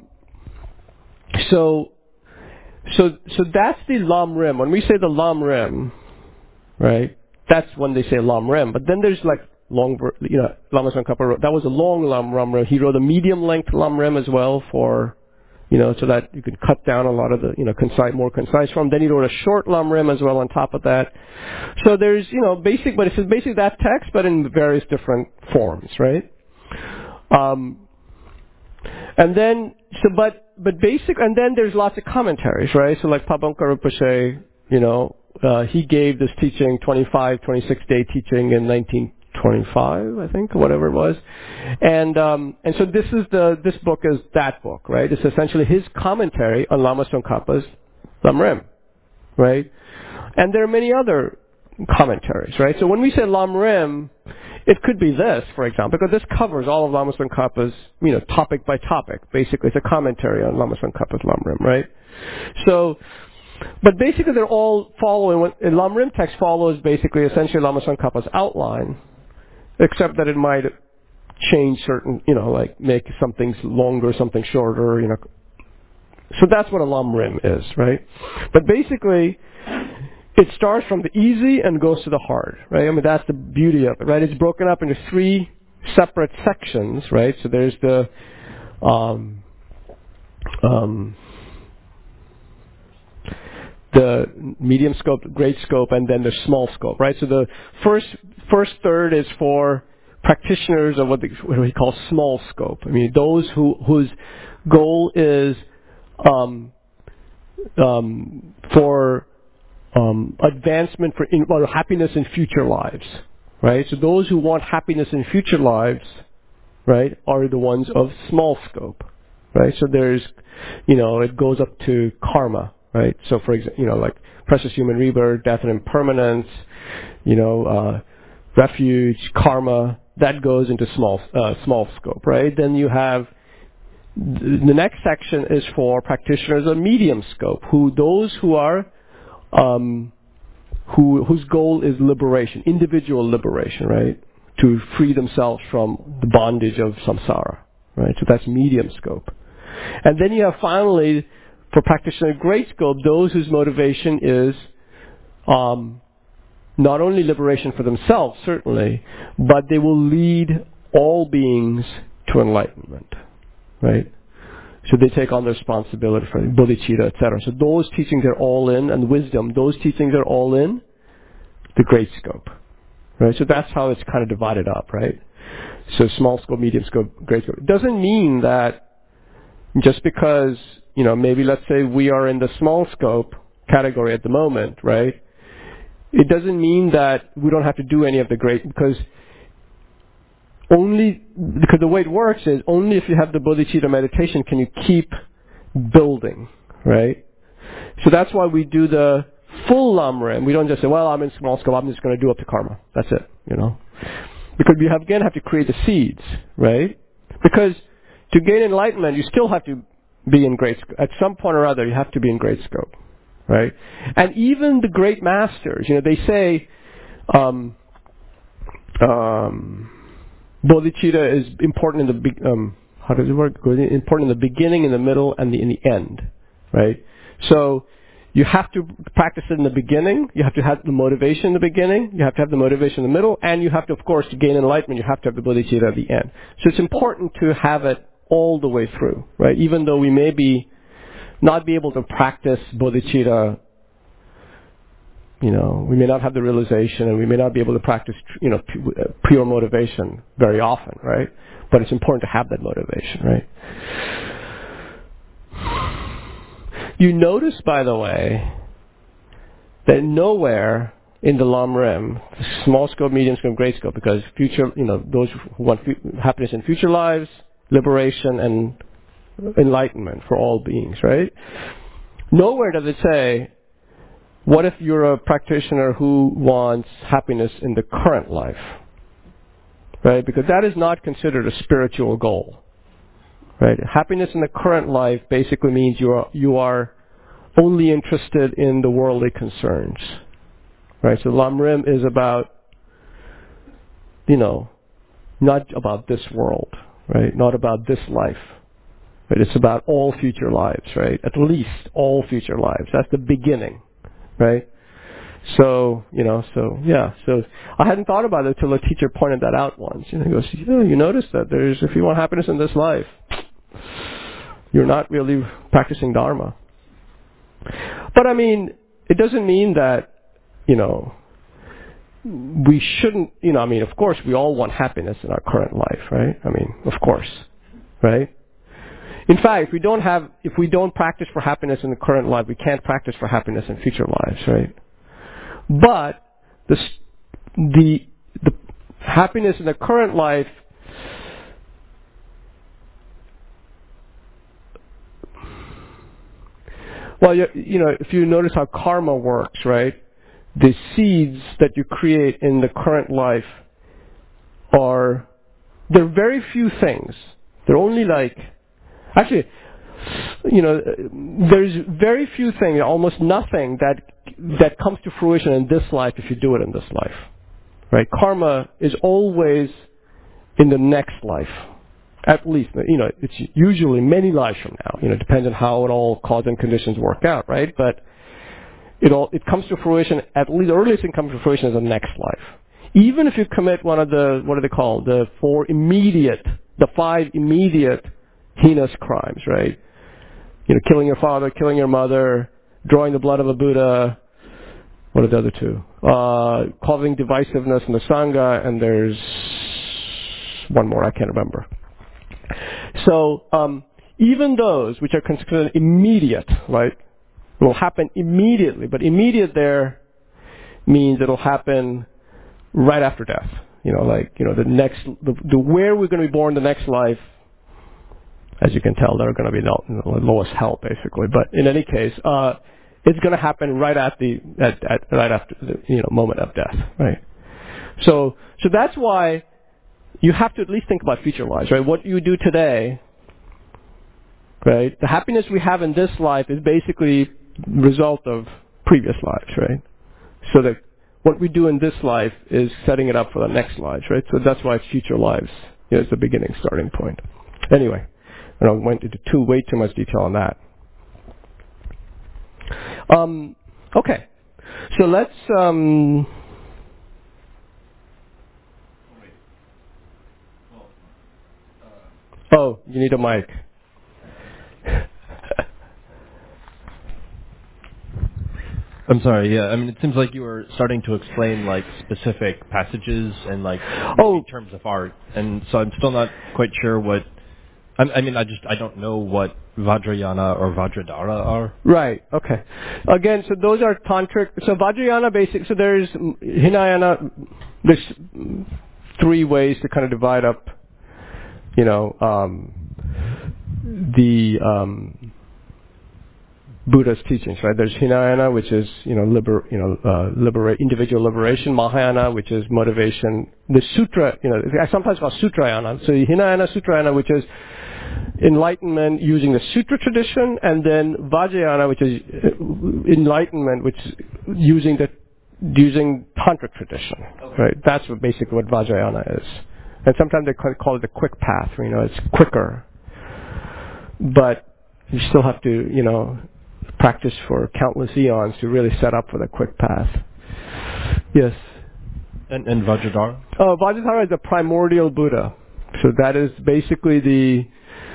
so that's the Lam Rim. When we say the Lam Rim, right, that's when they say Lam Rim. But then there's like Lama Tsongkhapa wrote, that was a long Lam Rim. He wrote a medium-length Lam Rim as well for, so that you could cut down a lot of the, more concise form. Then he wrote a short Lam Rim as well on top of that. So there's, but it's basically that text, but in various different forms, right? And then, and then there's lots of commentaries, right? So like Pabongka Rinpoche, he gave this teaching, 26-day teaching in 1925, I think, whatever it was. And so this book is that book, right? It's essentially his commentary on Lama Tsongkhapa's Lam Rim, right? And there are many other commentaries, right? So when we say Lam Rim, it could be this, for example, because this covers all of Lama Tsongkhapa's, topic by topic. Basically, it's a commentary on Lama Tsongkhapa's Lam Rim, right? So, but basically they're all following, what Lam Rim text follows basically essentially Lama Tsongkhapa's outline, except that it might change certain, like make some things longer, something shorter, So that's what a Lam Rim is, right? But basically, it starts from the easy and goes to the hard, right? I mean, that's the beauty of it, right? It's broken up into 3 separate sections, right? So there's the medium scope, great scope, and then the small scope, right? So the first third is for practitioners of what we call small scope. I mean, those whose goal is for advancement or happiness in future lives, right? So those who want happiness in future lives, right, are the ones of small scope, right? So there's, it goes up to karma, right? So for example, like precious human rebirth, death and impermanence, refuge, karma, that goes into small scope, right? Then you have the next section is for practitioners of medium scope, those who are whose goal is liberation, individual liberation, right? To free themselves from the bondage of samsara, right? So that's medium scope. And then you have finally, for practitioner of great scope, those whose motivation is not only liberation for themselves, certainly, but they will lead all beings to enlightenment, right? So they take on the responsibility for bodhicitta, etc. So those teachings are all in, and wisdom, those teachings are all in the great scope. Right? So that's how it's kind of divided up, right? So small scope, medium scope, great scope. It doesn't mean that just because, maybe let's say we are in the small scope category at the moment, right? It doesn't mean that we don't have to do any of the great, because the way it works is only if you have the bodhicitta meditation can you keep building, right? So that's why we do the full Lamrim. We don't just say, well, I'm in small scope, I'm just going to do up to karma. That's it, Because we have to create the seeds, right? Because to gain enlightenment, you still have to be in great scope. At some point or other, you have to be in great scope, right? And even the great masters, they say, bodhicitta is important in the how does it work? Important in the beginning, in the middle, and in the end, right? So you have to practice it in the beginning. You have to have the motivation in the beginning. You have to have the motivation in the middle, and you have to, of course, to gain enlightenment, you have to have the bodhicitta at the end. So it's important to have it all the way through, right? Even though we may not be able to practice bodhicitta. We may not have the realization, and we may not be able to practice, pure motivation very often, right? But it's important to have that motivation, right? You notice, by the way, that nowhere in the Lamrim, small scope, medium scope, great scope, because future, those who want happiness in future lives, liberation, and enlightenment for all beings, right? Nowhere does it say, what if you're a practitioner who wants happiness in the current life? Right? Because that is not considered a spiritual goal. Right? Happiness in the current life basically means you are only interested in the worldly concerns. Right? So Lamrim is about, not about this world. Right? Not about this life. Right? It's about all future lives. Right? At least all future lives. That's the beginning. Right? So I hadn't thought about it until a teacher pointed that out once. He goes, you notice that if you want happiness in this life, you're not really practicing Dharma. But it doesn't mean that, we shouldn't, of course we all want happiness in our current life, right? Of course, right? In fact, if we don't practice for happiness in the current life, we can't practice for happiness in future lives, right? But the happiness in the current life, well, if you notice how karma works, right? The seeds that you create in the current life there are very few things. They're only there's very few things, almost nothing that comes to fruition in this life if you do it in this life. Right? Karma is always in the next life. At least, it's usually many lives from now. It depends on how it all cause and conditions work out, right? But it comes to fruition, at least the earliest it comes to fruition is the next life. Even if you commit one of the, what are they called? The 5 immediate heinous crimes, right? Killing your father, killing your mother, drawing the blood of a Buddha. What are the other two? Causing divisiveness in the Sangha, and there's one more I can't remember. So even those which are considered immediate, right, will happen immediately. But immediate there means it'll happen right after death. The where we're going to be born the next life. As you can tell, they're going to be the lowest hell, basically. But in any case, it's going to happen right after the moment of death, right? So that's why you have to at least think about future lives, right? What you do today, right? The happiness we have in this life is basically the result of previous lives, right? So that what we do in this life is setting it up for the next lives, right? So that's why it's future lives. It's the beginning, starting point. Anyway. And I went into way too much detail on that. Okay. So let's... Oh, you need a mic. I'm sorry, yeah. I mean, it seems like you were starting to explain, like, specific passages and, like, in terms of art. And so I'm still not quite sure what... I mean, I don't know what Vajrayana or Vajradhara are. Right, okay. Again, so those are tantric... So Vajrayana so there's Hinayana... There's three ways to kind of divide up, the... Buddha's teachings, right? There's Hinayana, which is individual liberation. Mahayana, which is motivation. The Sutra, I sometimes call Sutrayana. So Hinayana, Sutrayana, which is enlightenment using the Sutra tradition, and then Vajrayana, which is enlightenment, which is using tantric tradition, right? That's basically what Vajrayana is. And sometimes they call it the quick path. It's quicker, but you still have to, practice for countless eons to really set up for the quick path. Yes. And Vajradhara? Vajradhara is the primordial Buddha. So that is basically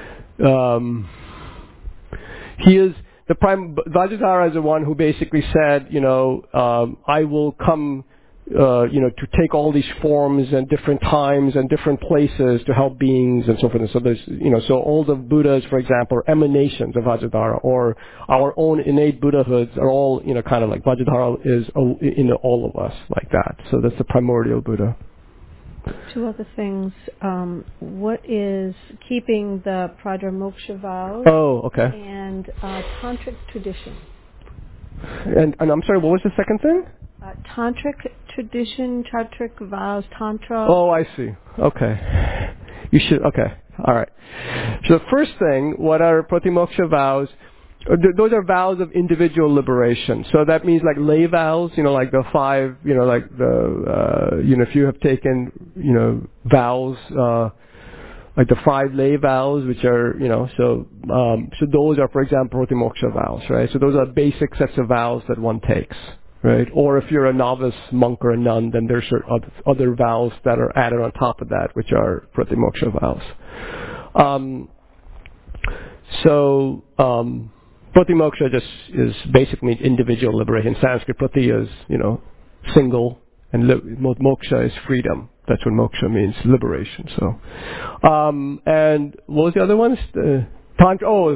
Vajradhara is the one who basically said, I will come, to take all these forms and different times and different places to help beings and so forth. And so there's, so all the Buddhas, for example, are emanations of Vajradhara, or our own innate Buddhahoods are all, kind of like Vajradhara is in all of us, like that. So that's the primordial Buddha. Two other things. What is keeping the Pradharmoksha vows? Oh, okay. And tantric tradition. And I'm sorry, what was the second thing? Tantric tradition, tantric vows, tantra. Oh, I see. Okay. Okay. All right. So the first thing, what are Pratimoksha vows? Those are vows of individual liberation. So that means like lay vows, like the five, if you have taken, vows, like the 5 lay vows, which are, so those are, for example, Pratimoksha vows, right? So those are basic sets of vows that one takes, right? Or if you're a novice monk or a nun, then there's other vows that are added on top of that, which are Pratimoksha vows. Pratimoksha just is basically individual liberation. In Sanskrit, prati is, single, and moksha is freedom. That's what moksha means, liberation. So, and what was the other ones? Tantra.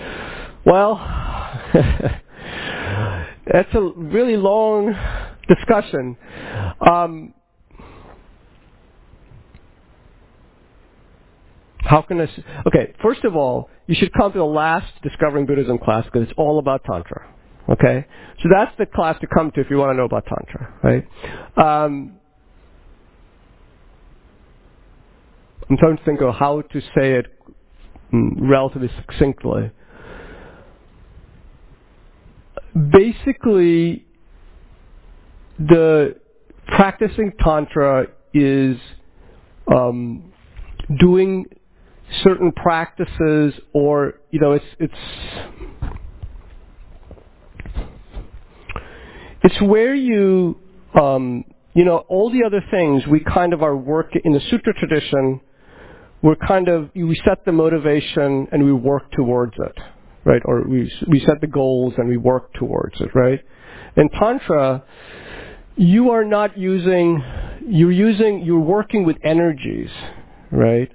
That's a really long discussion. Okay, first of all, you should come to the last Discovering Buddhism class because it's all about Tantra. Okay? So that's the class to come to if you want to know about Tantra, right? I'm trying to think of how to say it relatively succinctly. Basically, the practicing Tantra is doing certain practices, or it's where you all the other things we kind of are working in the Sutra tradition. We set the motivation and we work towards it, right? Or we set the goals and we work towards it, right? In Tantra, you're working with energies, right?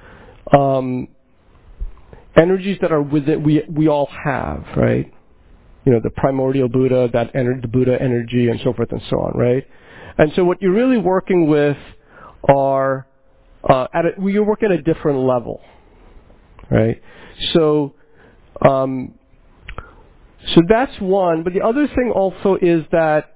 Energies that are within, we all have, right? The primordial Buddha, the Buddha energy, and so forth and so on, right? And so what you're really working with are, you're working at a different level, right? So that's one. But the other thing also is that,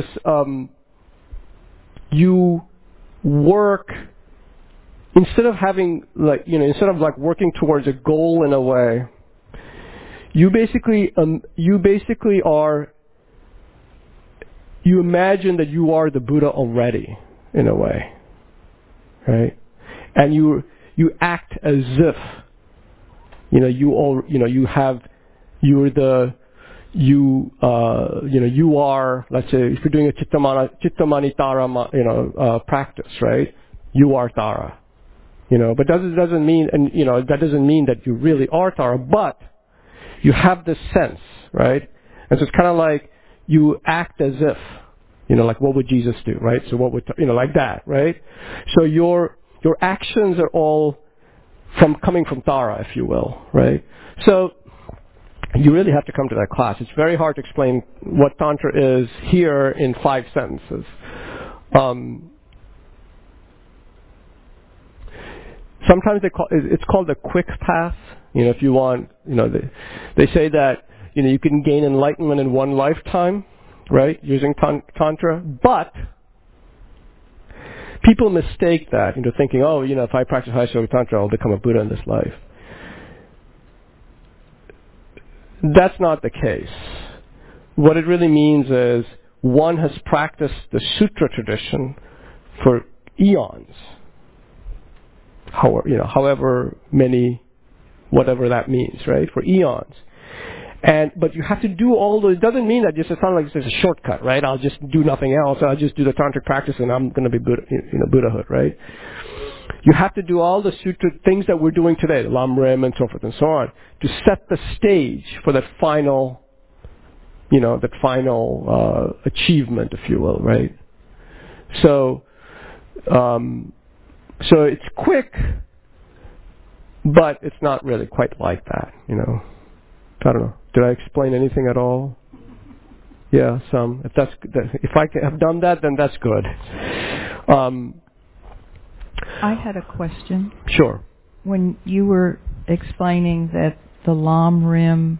you work, instead of working towards a goal in a way, you imagine that you are the Buddha already, in a way, right? And you act as if, you are, let's say, if you're doing a Chittamanitara, practice, right? You are Tara. But that doesn't mean that you really are Tara, but you have this sense, right? And so it's kind of like you act as if, like what would Jesus do, right? So what would, like that, right? So your actions are all coming from Tara, if you will, right? So you really have to come to that class. It's very hard to explain what Tantra is here in 5 sentences. Sometimes it's called a quick path. If you want, they say that, you can gain enlightenment in one lifetime, right, using Tantra. But people mistake that into thinking, if I practice Hatha Yoga Tantra, I'll become a Buddha in this life. That's not the case. What it really means is one has practiced the sutra tradition for eons. However many, whatever that means, right? For eons. But you have to do it doesn't mean that it's not like it's a shortcut, right? I'll just do nothing else. I'll just do the tantric practice and I'm going to be Buddhahood, right? You have to do all the sutra things that we're doing today, the Lam Rim and so forth and so on, to set the stage for that final, achievement, if you will, right? So it's quick, but it's not really quite like that, I don't know. Did I explain anything at all? Yeah, some. If I have done that, then that's good. I had a question. Sure. When you were explaining that the Lam Rim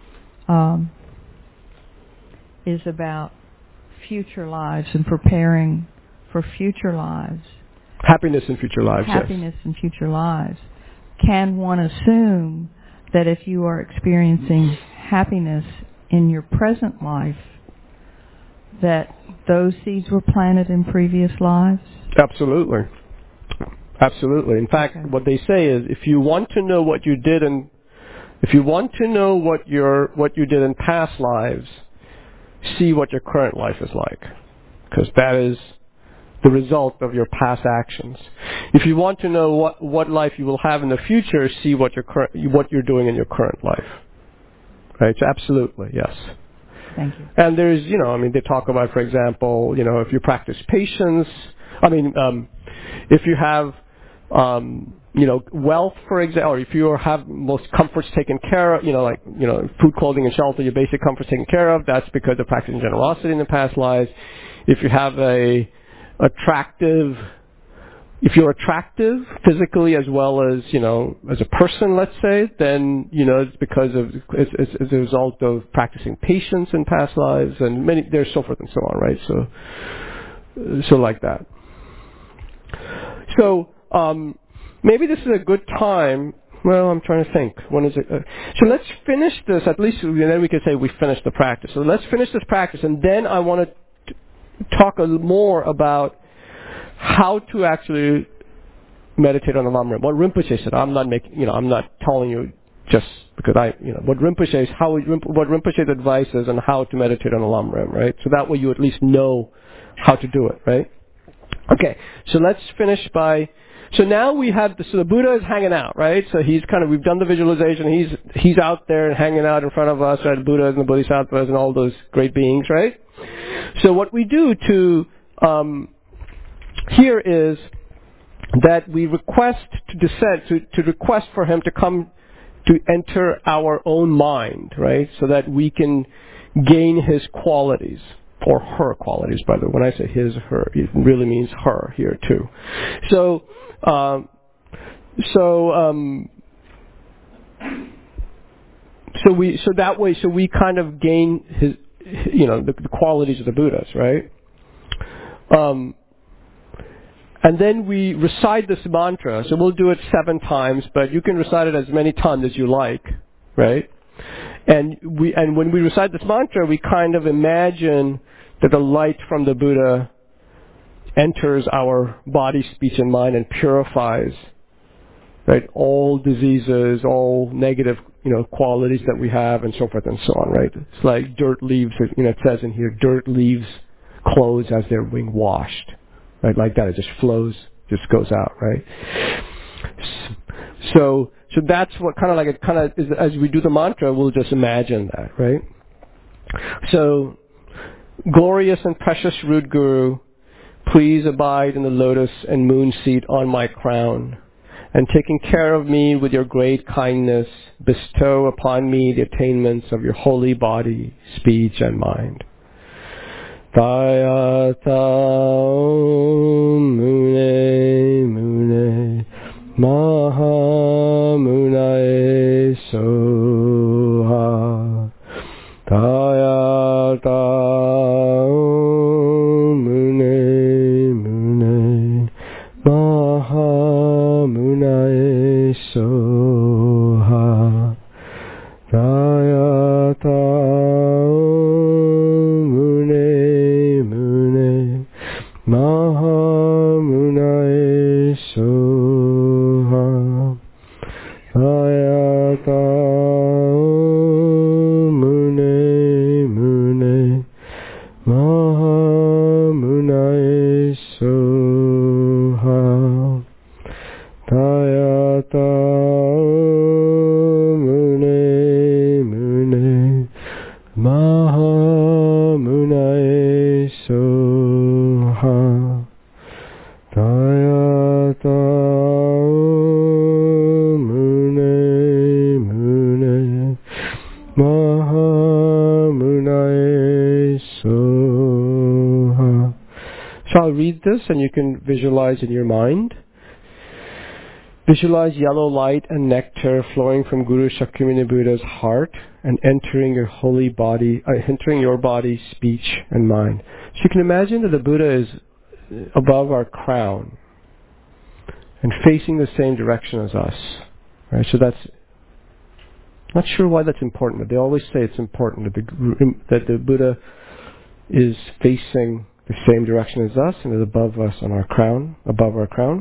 is about future lives and preparing for future lives. Happiness in future lives, Happiness in future lives. Can one assume that if you are experiencing happiness in your present life, that those seeds were planted in previous lives? Absolutely. Absolutely. In fact, what they say is, if you want to know what you did in past lives, see what your current life is like, because that is the result of your past actions. If you want to know what life you will have in the future, see what you're doing in your current life. Right? So absolutely, yes. Thank you. And there's, they talk about, for example, if you practice patience, if you have, wealth, for example, or if you have most comforts taken care of, food, clothing, and shelter, your basic comforts taken care of, that's because of practicing generosity in the past lives. If you have if you're attractive physically as well as, as a person, let's say, then, it's because it's a result of practicing patience in past lives, and there's so forth and so on, right? So like that. So, maybe this is a good time. Well, I'm trying to think. When is it? So let's finish this, at least, and then we can say we finished the practice. So let's finish this practice, and then I want to talk a little more about how to actually meditate on the Lam Rim. What Rinpoche said. I'm not telling you just because what Rinpoche's advice is on how to meditate on the Lam Rim, right? So that way you at least know how to do it, right? Okay, so let's finish by. So now we have the Buddha is hanging out, right? So we've done the visualization. He's out there and hanging out in front of us, right? The Buddhas and the Bodhisattvas and all those great beings, right? So what we do here is that we request to descend, to request for him to come to enter our own mind, right? So that we can gain his qualities. Or her qualities, by the way. When I say his, her, it really means her here too. So that way, we kind of gain his, the qualities of the Buddhas, right? And then we recite this mantra. So we'll do it 7 times, but you can recite it as many times as you like, right? And when we recite this mantra, we kind of imagine that the light from the Buddha enters our body, speech, and mind and purifies, right, all diseases, all negative, qualities that we have, and so forth and so on, right? It's like dirt leaves, it says in here, dirt leaves clothes as they're being washed, right? Like that, it just flows, just goes out, right? So that's what is, as we do the mantra, we'll just imagine that, right? So Glorious and precious root Guru, please abide in the lotus and moon seat on my crown, and taking care of me with your great kindness, bestow upon me the attainments of your holy body, speech, and mind. Tayata Mune Mune Maha Munae Soha Tayata Mune Mune Maha Munae Soha Tayata I'll read this and you can visualize in your mind. Visualize yellow light and nectar flowing from Guru Shakyamuni Buddha's heart and entering your holy body, entering your body, speech, and mind. So you can imagine that the Buddha is above our crown and facing the same direction as us. Right? So that's not sure why that's important, but they always say it's important that the Buddha is facing the same direction as us and is above us on our crown, above our crown.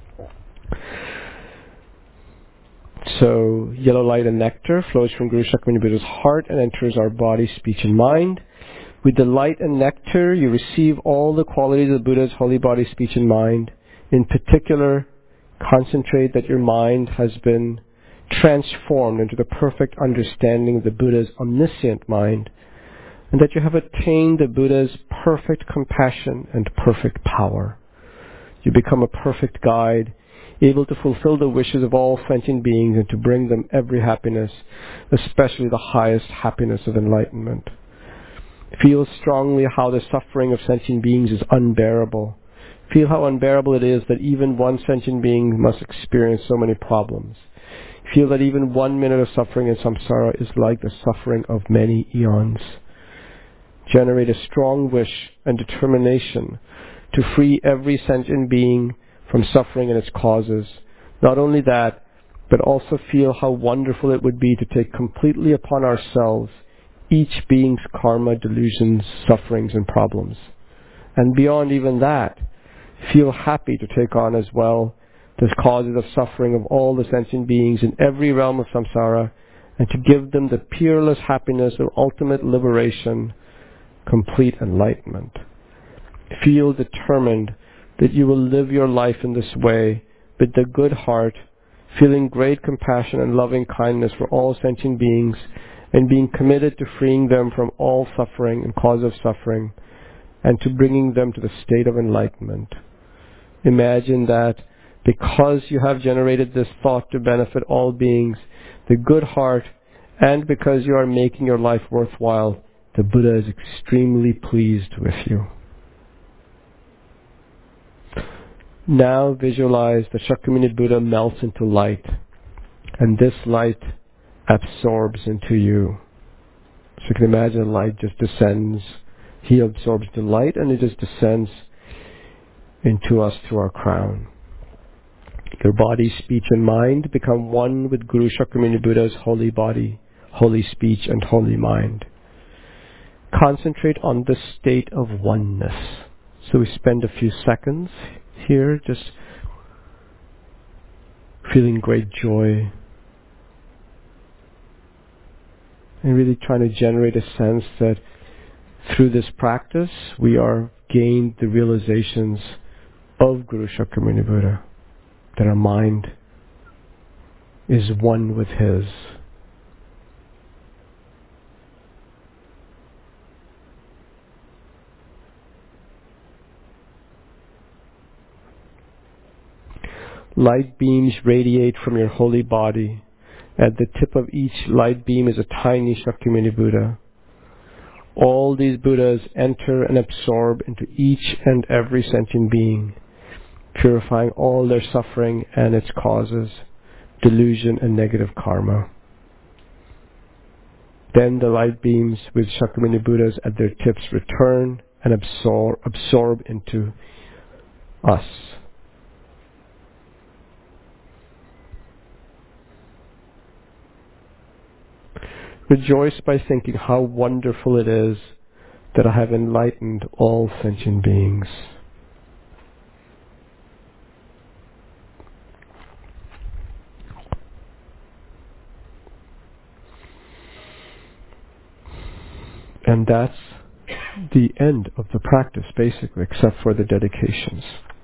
So yellow light and nectar flows from Guru Shakyamuni Buddha's heart and enters our body, speech, and mind. With the light and nectar, you receive all the qualities of the Buddha's holy body, speech, and mind. In particular, concentrate that your mind has been transformed into the perfect understanding of the Buddha's omniscient mind, and that you have attained the Buddha's perfect compassion and perfect power. You become a perfect guide, able to fulfill the wishes of all sentient beings and to bring them every happiness, especially the highest happiness of enlightenment. Feel strongly how the suffering of sentient beings is unbearable. Feel how unbearable it is that even one sentient being must experience so many problems. Feel that even 1 minute of suffering in samsara is like the suffering of many eons. Generate a strong wish and determination to free every sentient being from suffering and its causes. Not only that, but also feel how wonderful it would be to take completely upon ourselves each being's karma, delusions, sufferings, and problems. And beyond even that, feel happy to take on as well the causes of suffering of all the sentient beings in every realm of samsara, and to give them the peerless happiness of ultimate liberation, complete enlightenment. Feel determined that you will live your life in this way with the good heart, feeling great compassion and loving kindness for all sentient beings, and being committed to freeing them from all suffering and cause of suffering, and to bringing them to the state of enlightenment. Imagine that because you have generated this thought to benefit all beings, the good heart, and because you are making your life worthwhile, the Buddha is extremely pleased with you. Now visualize the Shakyamuni Buddha melts into light, and this light absorbs into you. So you can imagine the light just descends. He absorbs the light and it just descends into us through our crown. Your body, speech, and mind become one with Guru Shakyamuni Buddha's holy body, holy speech, and holy mind. Concentrate on this state of oneness. So we spend a few seconds here just feeling great joy and really trying to generate a sense that through this practice we are gained the realizations of Guru Shakyamuni Buddha, that our mind is one with his. light beams radiate from your holy body. At the tip of each light beam is a tiny Shakyamuni Buddha. All these Buddhas enter and absorb into each and every sentient being, purifying all their suffering and its causes, delusion and negative karma. Then the light beams with Shakyamuni Buddhas at their tips return and absorb into us. Rejoice by thinking how wonderful it is that I have enlightened all sentient beings. And that's the end of the practice, basically, except for the dedications.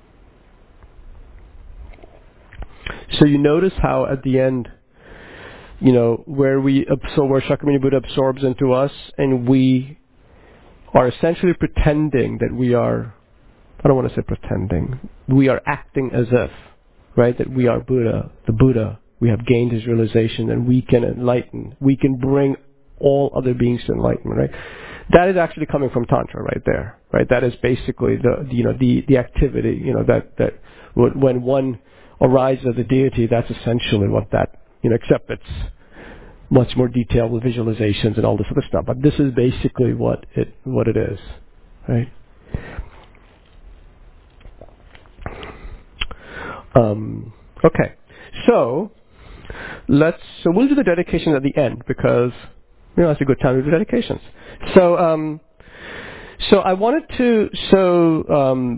So you notice how at the end, where Shakyamuni Buddha absorbs into us, and we are essentially pretending that we are, I don't want to say pretending, we are acting as if, right, that we are Buddha, the Buddha, we have gained his realization, and we can enlighten, we can bring all other beings to enlightenment, right? That is actually coming from Tantra right there, right? That is basically the activity, that when one arises as a deity, that's essentially what that, except it's much more detailed with visualizations and all this other stuff. But this is basically what it is, right? Okay, so we'll do the dedication at the end because that's a good time to do dedications. So I wanted to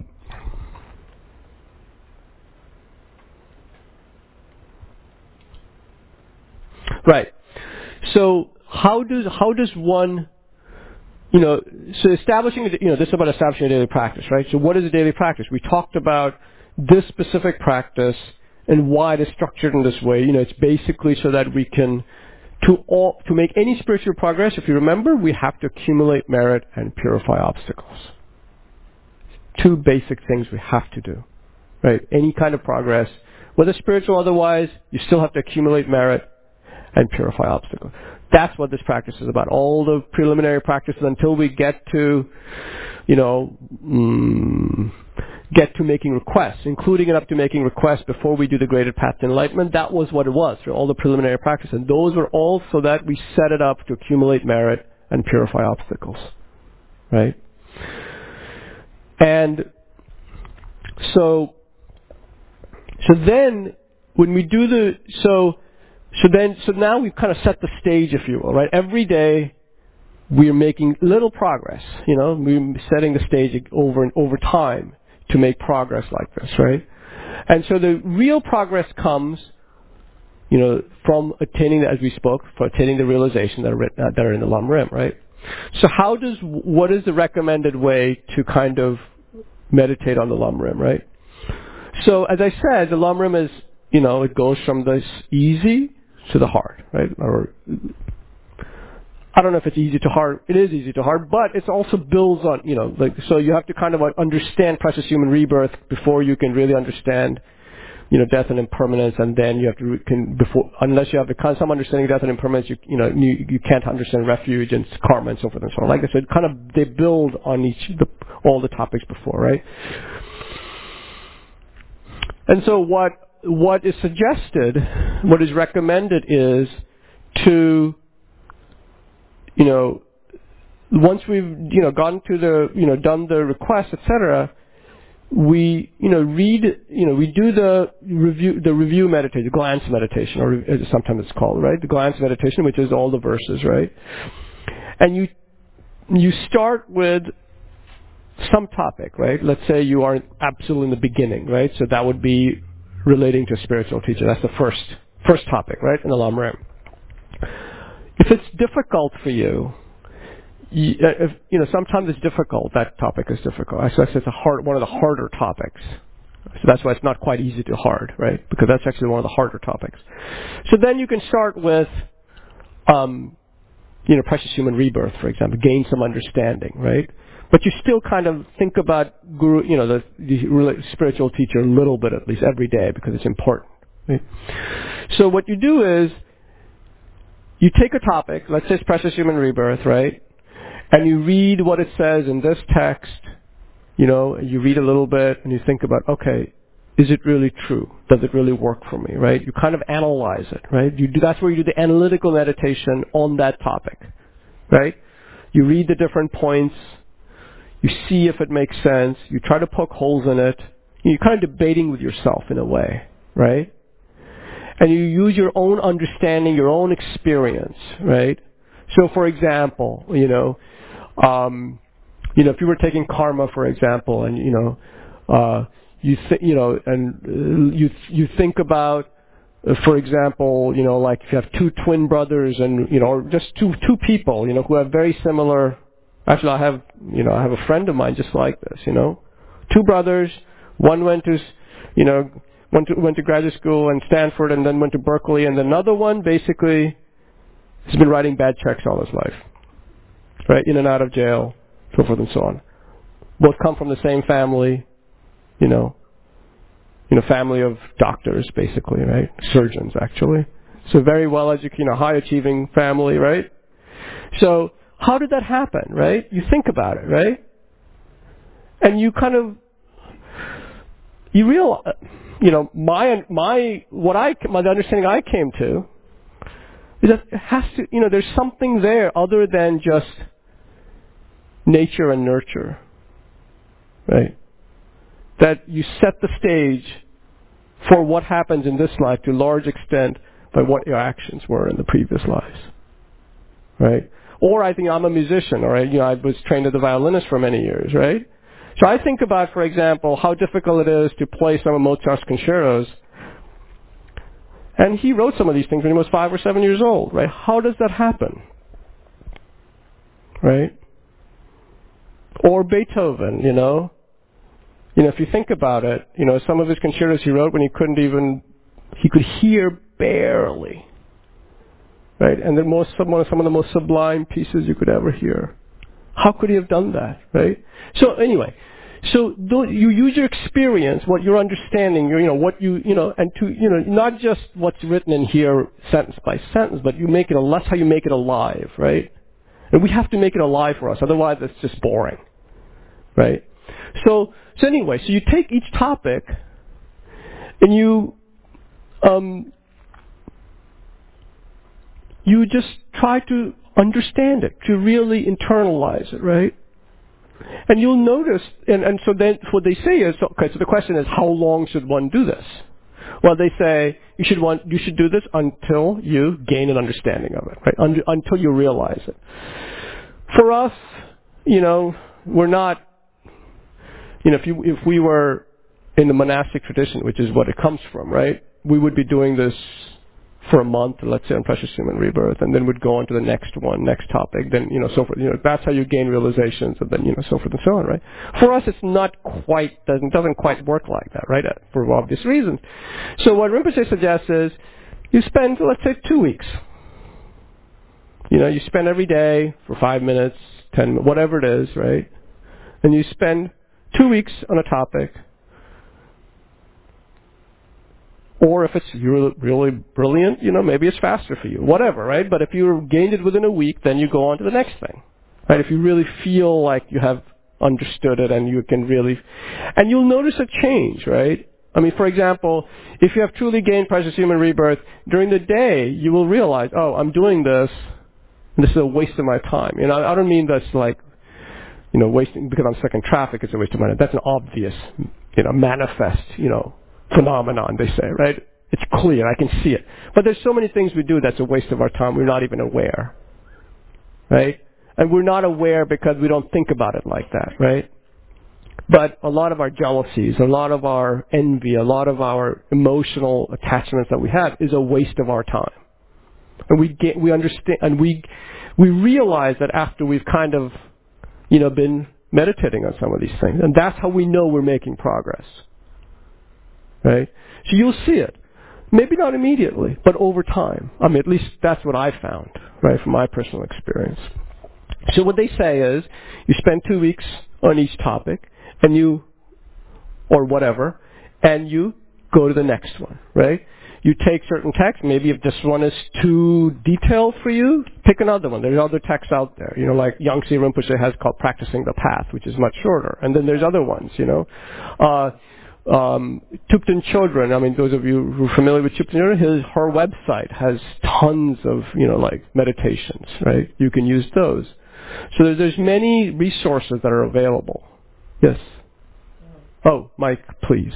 right. So how does one, so establishing, this is about establishing a daily practice, right? So what is a daily practice? We talked about this specific practice and why it is structured in this way. It's basically so that we can, to make any spiritual progress, if you remember, we have to accumulate merit and purify obstacles. Two basic things we have to do, right? Any kind of progress, whether spiritual or otherwise, you still have to accumulate merit and purify obstacles. That's what this practice is about. All the preliminary practices until we get to, making requests, including it up to making requests before we do the graded path to enlightenment. That was what it was for all the preliminary practices. And those were all so that we set it up to accumulate merit and purify obstacles, right? And so then when we do so now we've kind of set the stage, if you will, right? Every day we're making little progress, we're setting the stage over time to make progress like this, right? And so the real progress comes, from attaining, as we spoke, for attaining the realization that are in the Lam Rim, right? So what is the recommended way to kind of meditate on the Lam Rim, right? So as I said, the Lam Rim is, it goes from this easy to the hard, right? Or I don't know if it's easy to hard. It is easy to hard, but it also builds on, so you have to kind of understand precious human rebirth before you can really understand, death and impermanence, and then you have to unless you have some understanding of death and impermanence, you can't understand refuge and karma and so forth and so on. Like I said, kind of they build on all the topics before, right? And so what is suggested, what is recommended is to, once we've, gone to the, done the request, etc., we, read, we do the review meditation, glance meditation, or sometimes it's called, right? The glance meditation, which is all the verses, right? And you start with some topic, right? Let's say you are absolutely in the beginning, right? So that would be relating to a spiritual teacher. That's the first topic, right? In the Lam Rim. If it's difficult for you, sometimes it's difficult. That topic is difficult. Actually, it's one of the harder topics. So that's why it's not quite easy to hard, right? Because that's actually one of the harder topics. So then you can start with, Precious Human Rebirth, for example, gain some understanding, right? But you still kind of think about Guru, the spiritual teacher a little bit at least every day because it's important. Right? So what you do is you take a topic, let's say it's Precious Human Rebirth, right? And you read what it says in this text, you read a little bit and you think about, okay, is it really true? Does it really work for me, right? You kind of analyze it, right? That's where you do the analytical meditation on that topic, right? You read the different points, you see if it makes sense, you try to poke holes in it, you're kind of debating with yourself in a way, right? And you use your own understanding, your own experience, right? So, for example, if you were taking karma, for example, and you think about, for example, like if you have two twin brothers and or just two people, who have very similar. Actually, I have a friend of mine just like this, two brothers. One went to graduate school in Stanford and then went to Berkeley, and another one basically has been writing bad checks all his life, right? In and out of jail, so forth and so on. Both come from the same family, family of doctors, basically, right? Surgeons, actually. So very well educated, high achieving family, right? So how did that happen, right? You think about it, right? And you kind of, you realize, the understanding I came to is that it has to, there's something there other than just nature and nurture, right? That you set the stage for what happens in this life to a large extent by what your actions were in the previous lives, right? Or I think I'm a musician, or I was trained as a violinist for many years, right? So I think about, for example, how difficult it is to play some of Mozart's concertos. And he wrote some of these things when he was 5 or 7 years old, right? How does that happen? Right? Or Beethoven, if you think about it, some of his concertos he wrote when he could hear barely. Right? And they're some of the most sublime pieces you could ever hear. How could he have done that, right? So anyway, you use your experience, what you're understanding, and not just what's written in here sentence by sentence, but that's how you make it alive, right? And we have to make it alive for us, otherwise it's just boring, right? So anyway, you take each topic and you just try to understand it, to really internalize it, right? And you'll notice, and so then what they say is, okay, so the question is, how long should one do this? Well, they say you should do this until you gain an understanding of it, right? Until you realize it. For us, we're not, if we were in the monastic tradition, which is what it comes from, right? We would be doing this for a month, let's say on Precious Human Rebirth, and then would go on to the next topic, then, so forth. That's how you gain realizations, and then, so forth and so on, right? For us, it's not quite, doesn't quite work like that, right? For obvious reasons. So what Rinpoche suggests is, you spend, let's say, 2 weeks. You spend every day for 5 minutes, 10 minutes, whatever it is, right? And you spend 2 weeks on a topic. Or if it's really brilliant, maybe it's faster for you. Whatever, right? But if you gained it within a week, then you go on to the next thing. Right? If you really feel like you have understood it and you can really... And you'll notice a change, right? I mean, for example, if you have truly gained Precious Human Rebirth, during the day, you will realize, oh, I'm doing this, and this is a waste of my time. I don't mean that's like, wasting, because I'm stuck in traffic, it's a waste of my time. That's an obvious, manifest, phenomenon, they say, right? It's clear, I can see it. But there's so many things we do that's a waste of our time, we're not even aware, right? And we're not aware because we don't think about it like that, right? But a lot of our jealousies, a lot of our envy, a lot of our emotional attachments that we have is a waste of our time. And we understand, and we realize that after we've kind of, been meditating on some of these things. And that's how we know we're making progress. Right? So you'll see it. Maybe not immediately, but over time. I mean, at least that's what I found, right, from my personal experience. So what they say is, you spend 2 weeks on each topic, and you, or whatever, and you go to the next one, right? You take certain texts. Maybe if this one is too detailed for you, pick another one. There's other texts out there, like Yangtze Rinpoche has called Practicing the Path, which is much shorter. And then there's other ones, Thupten Chodron, I mean, those of you who are familiar with Thupten Chodron, her website has tons of, meditations, right? You can use those. So there's many resources that are available. Yes? Oh, Mike, please.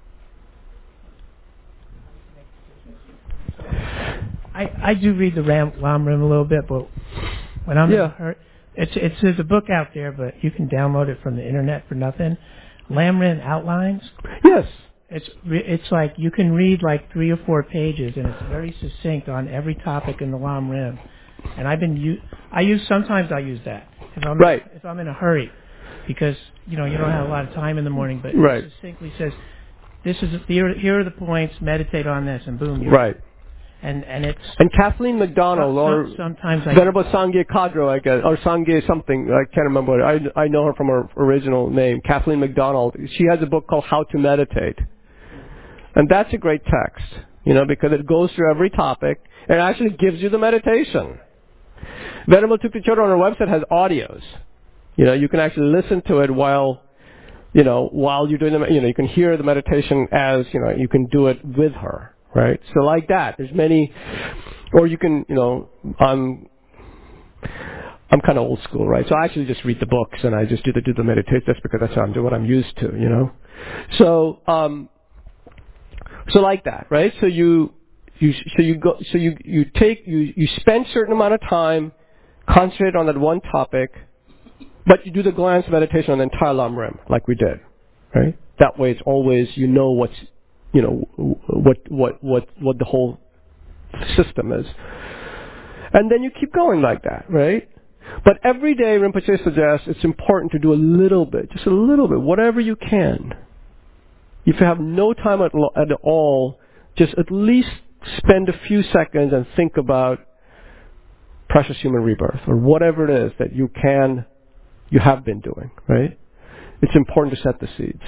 I do read the Lam Rim a little bit, but when I'm in a hurry, there's a book out there, but you can download it from the internet for nothing. Lam Rim Outlines. Yes. It's like you can read like 3 or 4 pages, and it's very succinct on every topic in the Lam Rim. And sometimes I use that if I'm in a hurry, because you don't have a lot of time in the morning, but it succinctly says here are the points, meditate on this, and boom, right. And Kathleen McDonald or sometimes Venerable Sangye Kadro, I guess, or Sangye something, I can't remember. I know her from her original name, Kathleen McDonald. She has a book called How to Meditate. And that's a great text, because it goes through every topic and actually gives you the meditation. Venerable Thupten Chodron on her website has audios. You can actually listen to it while you're doing you can hear the meditation as, you can do it with her. Right? So like that, there's many, or you can, I'm kind of old school, right? So I actually just read the books and I just do the meditation. That's because that's what I'm used to, So, so like that, right? So you spend certain amount of time, concentrate on that one topic, but you do the glance meditation on the entire Lam Rim, like we did, right? That way, it's always what's what the whole system is. And then you keep going like that, right? But every day, Rinpoche suggests it's important to do a little bit, just a little bit, whatever you can. If you have no time at all, just at least spend a few seconds and think about precious human rebirth, or whatever it is that you have been doing, right? It's important to set the seeds.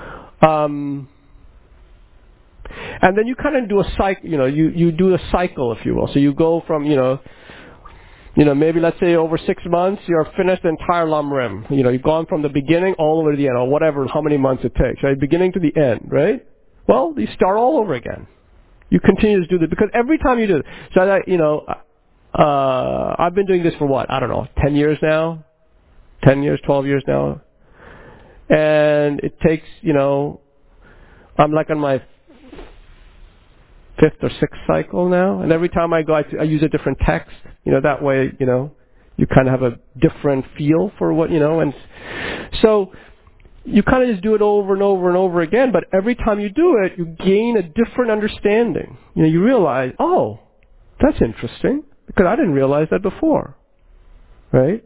And then you kind of do a cycle, you do a cycle, if you will. So you go from, maybe let's say over 6 months, you're finished the entire Lam Rim. You've gone from the beginning all the way to the end, or whatever, how many months it takes, right? Beginning to the end, right? Well, you start all over again. You continue to do this, because every time you do it, so that, I've been doing this for 10 years now? 10 years, 12 years now? And it takes, I'm like on my 5th or 6th cycle now, and every time I go, I use a different text. That way, you kind of have a different feel for what, and so you kind of just do it over and over and over again. But every time you do it, you gain a different understanding. You realize, oh, that's interesting, because I didn't realize that before, right?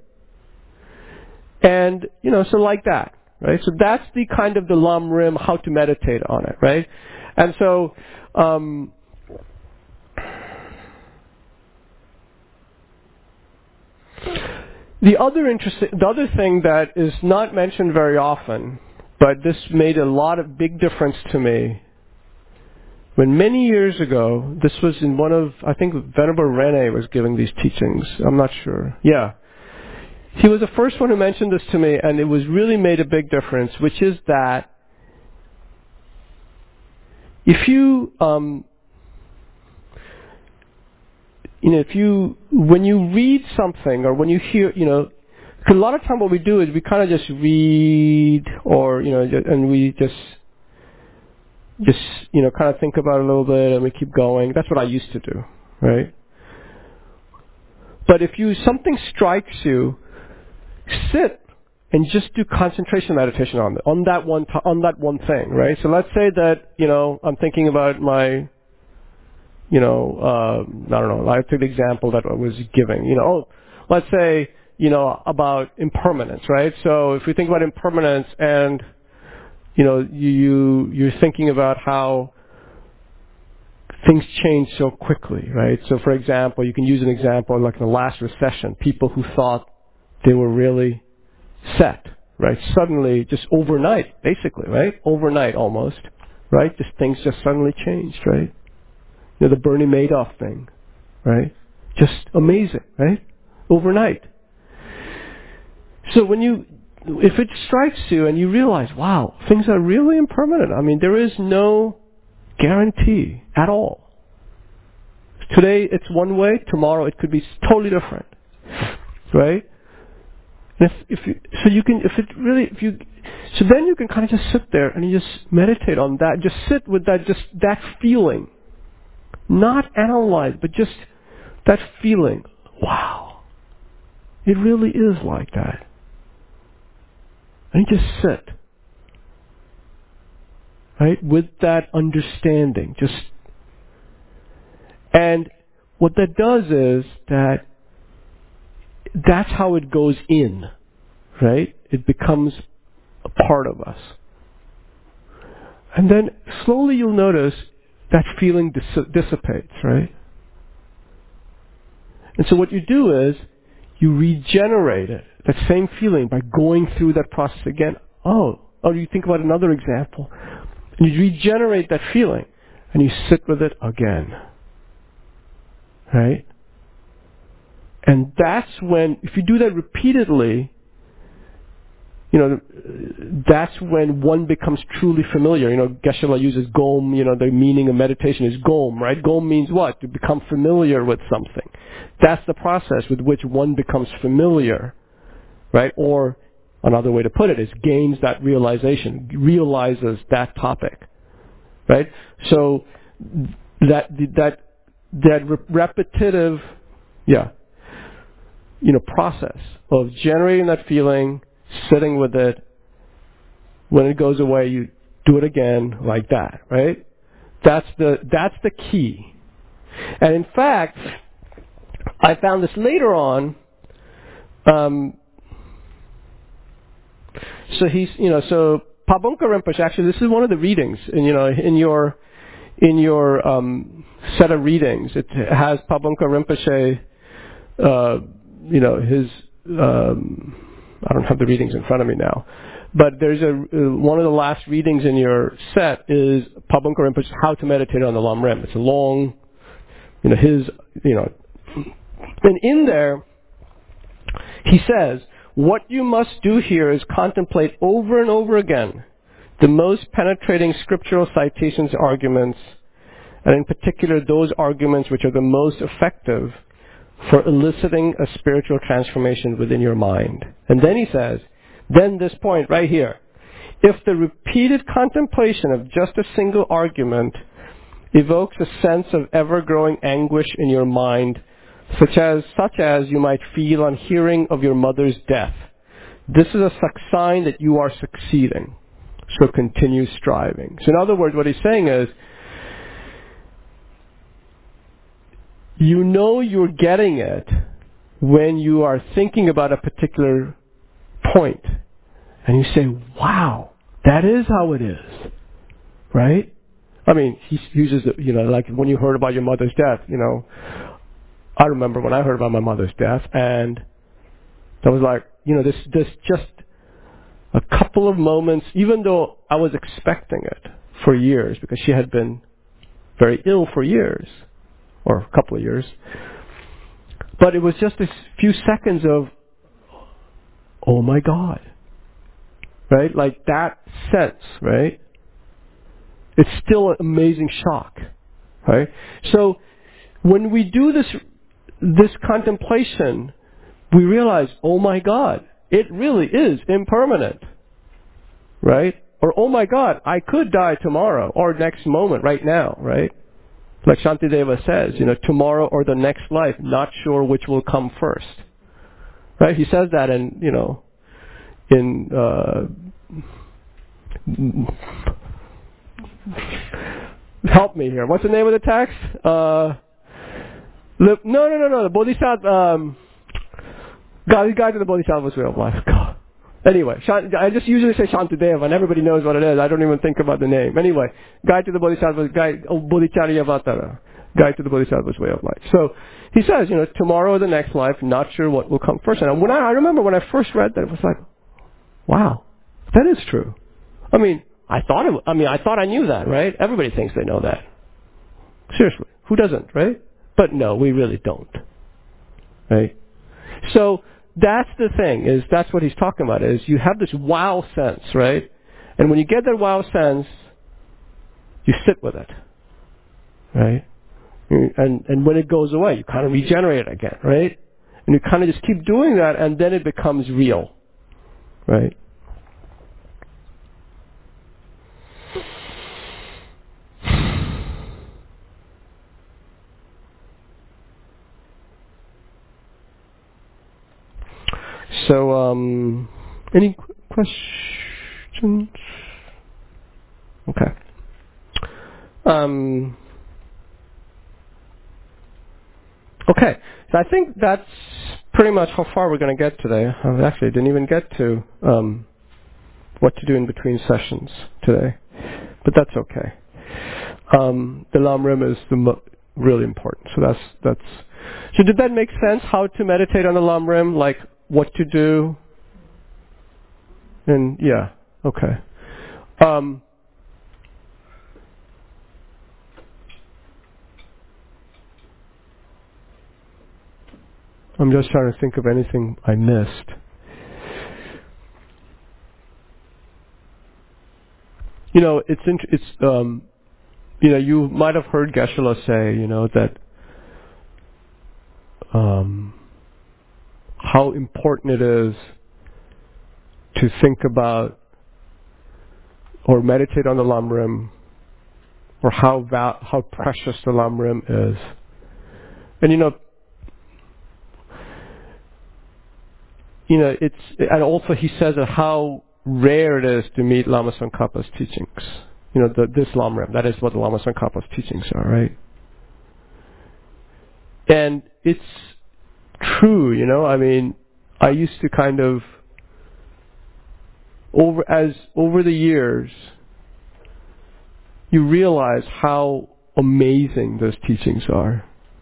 And so like that, right? So that's the kind of the Lam Rim, how to meditate on it, right? And so. The other thing that is not mentioned very often, but this made a big difference to me. When many years ago, this was in I think Venerable Rene was giving these teachings. I'm not sure. Yeah. He was the first one who mentioned this to me, and it really made a big difference, which is that if you, when you read something or when you hear, because a lot of time what we do is we kind of just read or, and we just kind of think about it a little bit and we keep going. That's what I used to do, right? But if something strikes you, sit and just do concentration meditation on that one thing, right? So let's say that, I'm thinking about my, I don't know, I took the example that I was giving, let's say, about impermanence, right? So if we think about impermanence and, you're thinking about how things change so quickly, right? So, for example, you can use an example like the last recession. People who thought they were really set, right? Suddenly, just overnight, basically, right? Overnight almost, right? Just things just suddenly changed, right? You know, the Bernie Madoff thing, right? Just amazing, right? Overnight. So if it strikes you and you realize, wow, things are really impermanent. I mean, there is no guarantee at all. Today it's one way, tomorrow it could be totally different, right? And so then you can kind of just sit there and you just meditate on that. Just sit with that feeling, not analyze, but just that feeling. Wow, it really is like that. And you just sit, right, with that understanding. And what that does is that's how it goes in, right? It becomes a part of us. And then slowly you'll notice that feeling dissipates, right? And so what you do is you regenerate it, that same feeling, by going through that process again. Oh, you think about another example. And you regenerate that feeling and you sit with it again. Right? And that's when, if you do that repeatedly, you know, that's when one becomes truly familiar. You know, Geshe-la uses gom, you know, the meaning of meditation is gom, right? Gom means what? To become familiar with something. That's the process with which one becomes familiar, right? Or another way to put it is gains that realization, realizes that topic, right? So that repetitive, process of generating that feeling, sitting with it. When it goes away, you do it again like that, right? That's the key. And in fact, I found this later on. So Pabongka Rinpoche, actually, this is one of the readings, in your set of readings. It has Pabongka Rinpoche, his. I don't have the readings in front of me now, but there's one of the last readings in your set is Pabongka Rinpoche, How to Meditate on the Lam Rim. It's a long, and in there he says, what you must do here is contemplate over and over again the most penetrating scriptural citations, arguments, and in particular those arguments which are the most effective for eliciting a spiritual transformation within your mind. And then he says, then this point right here, if the repeated contemplation of just a single argument evokes a sense of ever-growing anguish in your mind, such as you might feel on hearing of your mother's death, this is a sign that you are succeeding. So continue striving. So in other words, what he's saying is, you know you're getting it when you are thinking about a particular point. And you say, wow, that is how it is. Right? I mean, he uses it, like when you heard about your mother's death, I remember when I heard about my mother's death, and I was like, this just a couple of moments, even though I was expecting it for years, because she had been very ill for years, or a couple of years. But it was just a few seconds of, oh my God. Right? Like that sense, right? It's still an amazing shock. Right? So when we do this contemplation, we realize, oh my God, it really is impermanent. Right? Or, oh my God, I could die tomorrow, or next moment, right now, right? Like Shantideva says, tomorrow or the next life, not sure which will come first. Right? He says that help me here. What's the name of the text? No, the Bodhisattva, Guide to the Bodhisattva's Way of Life. God. Anyway, I just usually say Shantideva, and everybody knows what it is. I don't even think about the name. Anyway, Guide to the Bodhisattva's Bodhicharyavatara, Guide to the Bodhisattva's Way of Life. So he says, tomorrow or the next life, not sure what will come first. And I remember when I first read that, it was like, wow, that is true. I thought I knew that, right? Everybody thinks they know that. Seriously, who doesn't, right? But no, we really don't, right? So that's the thing, that's what he's talking about, is you have this wow sense, right? And when you get that wow sense, you sit with it, right? And when it goes away, you kind of regenerate it again, right? And you kind of just keep doing that, and then it becomes real, right? So, any questions? Okay. Okay. So I think that's pretty much how far we're going to get today. I actually didn't even get to what to do in between sessions today, but that's okay. The Lam Rim is really important. So that's. So did that make sense? How to meditate on the Lam Rim, like what to do? And yeah, okay. I'm just trying to think of anything I missed. You might have heard Geshe-la say, that how important it is to think about or meditate on the Lam Rim, or how precious the Lam Rim is. And and also he says that how rare it is to meet Lama Tsongkhapa's teachings. This Lam Rim, that is what the Lama Tsongkhapa's teachings are, right? And it's true, I used to kind of, over the years, you realize how amazing those teachings are.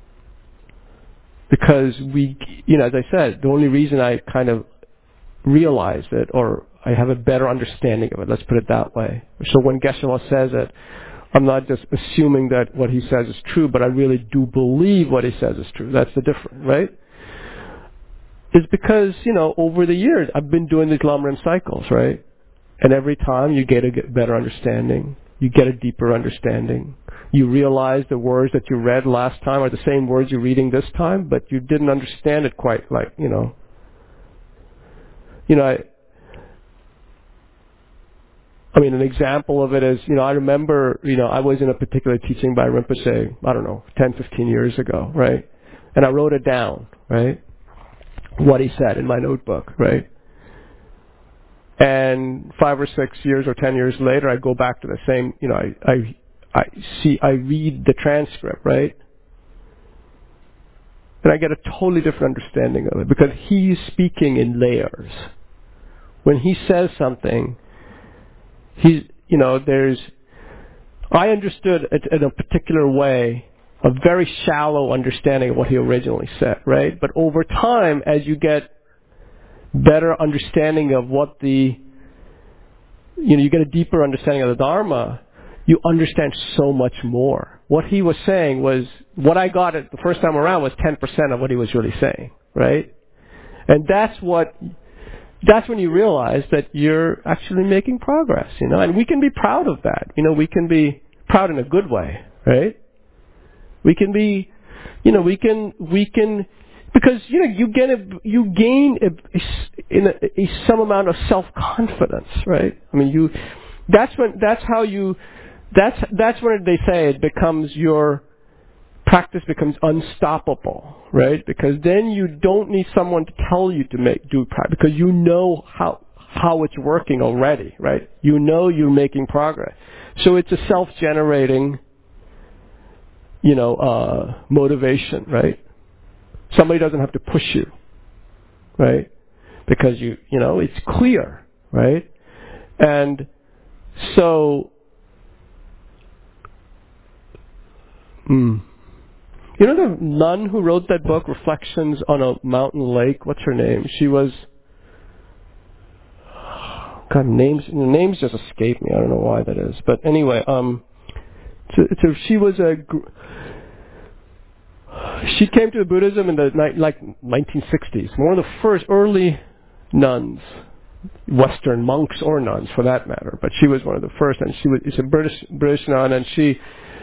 Because as I said, the only reason I kind of realized it, or I have a better understanding of it, let's put it that way. So when Geshe-la says it, I'm not just assuming that what he says is true, but I really do believe what he says is true. That's the difference, right? It's because, over the years, I've been doing these Lam Rim cycles, right? And every time you get a better understanding, you get a deeper understanding. You realize the words that you read last time are the same words you're reading this time, but you didn't understand it quite like, an example of it is, I remember, I was in a particular teaching by Rinpoche, 10, 15 years ago, right? And I wrote it down, right? What he said in my notebook, right? And 5 or 6 years or 10 years later, I go back to the same, I read the transcript, right? And I get a totally different understanding of it, because he's speaking in layers. When he says something, I understood it in a particular way, a very shallow understanding of what he originally said, right? But over time, as you get better understanding of what you get a deeper understanding of the Dharma, you understand so much more. What he was saying was, what I got it the first time around was 10% of what he was really saying, right? And that's when you realize that you're actually making progress, and we can be proud of that. We can be proud in a good way, right? We can be, because, you gain some amount of self-confidence, right? That's when they say your practice becomes unstoppable, right? Because then you don't need someone to tell you to do practice, because you know how it's working already, right? You're making progress. So it's a self-generating, motivation, right? Somebody doesn't have to push you, right? because you know, it's clear, right? And so, you know the nun who wrote that book, Reflections on a Mountain Lake? What's her name? She was, God, names just escape me. I don't know why that is. But anyway, she came to Buddhism in the 1960s. One of the first early nuns, Western monks or nuns for that matter. But she was one of the first, and it's a British nun, and she.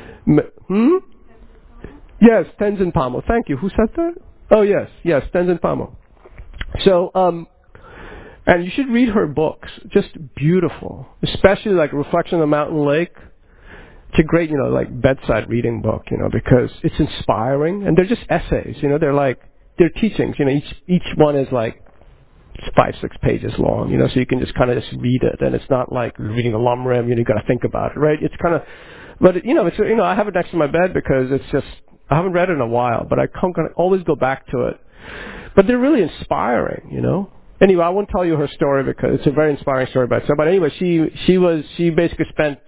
Yes, Tenzin Palmo. Thank you. Who said that? Oh, yes, Tenzin Palmo. So, and you should read her books. Just beautiful. Especially like Reflection on the Mountain Lake. It's a great, bedside reading book, because it's inspiring. And they're just essays, they're teachings. Each one is like 5-6 pages long, so you can just kind of just read it. And it's not like reading a Lam Rim, you got to think about it, right? It's kind of, but, I have it next to my bed because it's just, I haven't read it in a while, but I can always go back to it. But they're really inspiring, Anyway, I won't tell you her story because it's a very inspiring story by itself. But anyway, she basically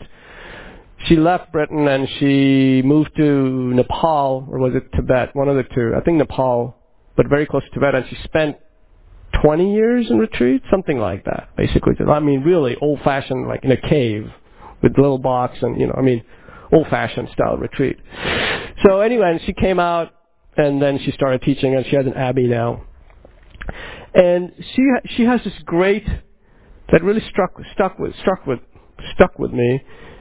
she left Britain and she moved to Nepal, or was it Tibet? One of the two. I think Nepal, but very close to Tibet. And she spent 20 years in retreat, something like that, basically. I mean, really old-fashioned, like in a cave with a little box and, old-fashioned style retreat. So anyway, and she came out and then she started teaching, and she has an abbey now. And she has this great, that really stuck with me.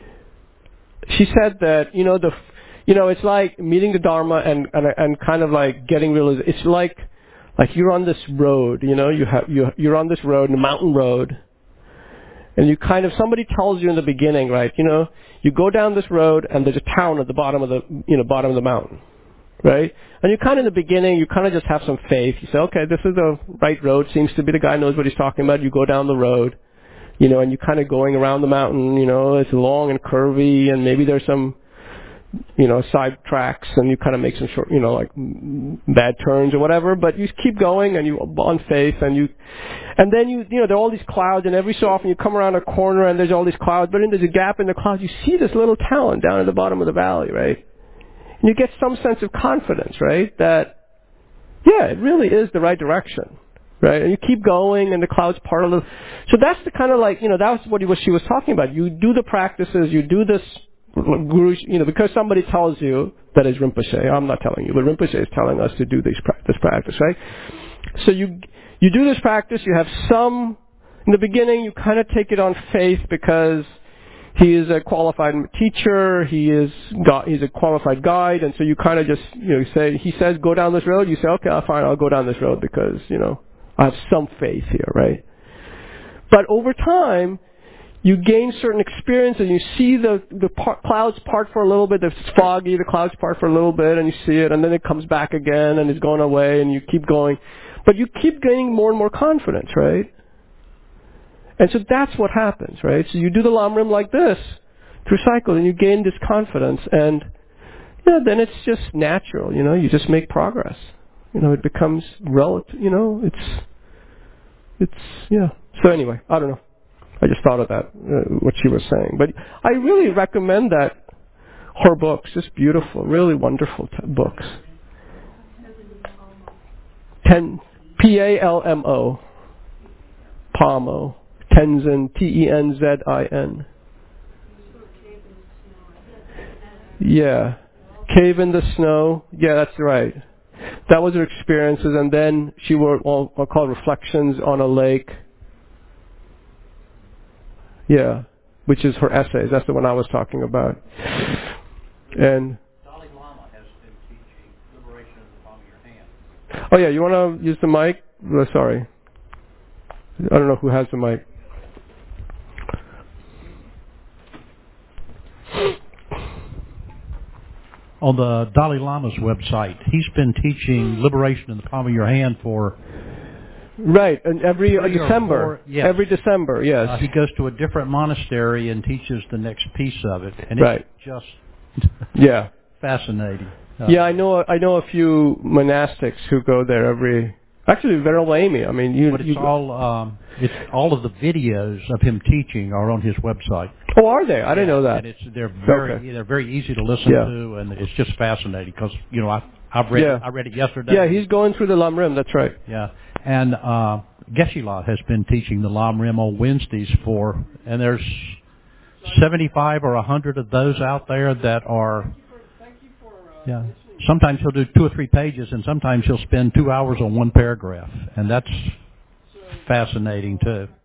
She said that, it's like meeting the Dharma and kind of like getting realized. It's like you're on this road, you're on this road, a mountain road, and you kind of, somebody tells you in the beginning, right, you go down this road and there's a town at the bottom of the mountain, right? And you kind of in the beginning, you kind of just have some faith. You say, okay, this is the right road. Seems to be the guy knows what he's talking about. You go down the road. And you're kind of going around the mountain, it's long and curvy, and maybe there's some, side tracks, and you kind of make some short, like bad turns or whatever, but you keep going, and you on faith, and then there are all these clouds, and every so often you come around a corner, and there's all these clouds, but then there's a gap in the clouds, you see this little town down at the bottom of the valley, right? And you get some sense of confidence, right, that, yeah, it really is the right direction. Right, and you keep going, and the clouds part a little. So that's the kind of that's what she was talking about. You do the practices, you do this, guru, because somebody tells you, that is Rinpoche. I'm not telling you, but Rinpoche is telling us to do this practice, right? So you do this practice. You have some in the beginning. You kind of take it on faith because he is a qualified teacher. He's a qualified guide, and so you kind of just say, he says go down this road. You say, okay, fine, I'll go down this road because I have some faith here, right? But over time, you gain certain experience, and you see the clouds part for a little bit. It's foggy, the clouds part for a little bit, and you see it, and then it comes back again, and it's going away, and you keep going. But you keep gaining more and more confidence, right? And so that's what happens, right? So you do the Lam Rim like this, through cycle, and you gain this confidence, and then it's just natural, you just make progress. It becomes relative, yeah. So anyway, I don't know. I just thought of that, what she was saying. But I really recommend that, her books, just beautiful, really wonderful books. Palmo. Palmo. Tenzin, Tenzin. Yeah. Cave in the Snow. Yeah, that's right. That was her experiences, and then she wrote what are called Reflections on a Lake. Yeah, which is her essays. That's the one I was talking about. And Dalai Lama has been teaching liberation in the palm of your hand. Oh yeah, you want to use the mic? Sorry, I don't know who has the mic. On the Dalai Lama's website, he's been teaching liberation in the palm of your hand for... Right, and every December. Yes. Every December, yes. He goes to a different monastery and teaches the next piece of it, and right. It's just fascinating. Yeah, I know a few monastics who go there every Actually, Venerable Amy. I mean, But it's all of the videos of him teaching are on his website. Oh, are they? I didn't know that. And they're very easy to listen to, and it's just fascinating because I read it yesterday. Yeah, he's going through the Lam Rim. That's right. Yeah, and Geshe-la has been teaching the Lam Rim on Wednesdays and there's 75 or 100 of those out there that are. Yeah. Sometimes he'll do 2 or 3 pages, and sometimes he'll spend 2 hours on one paragraph, and that's fascinating too.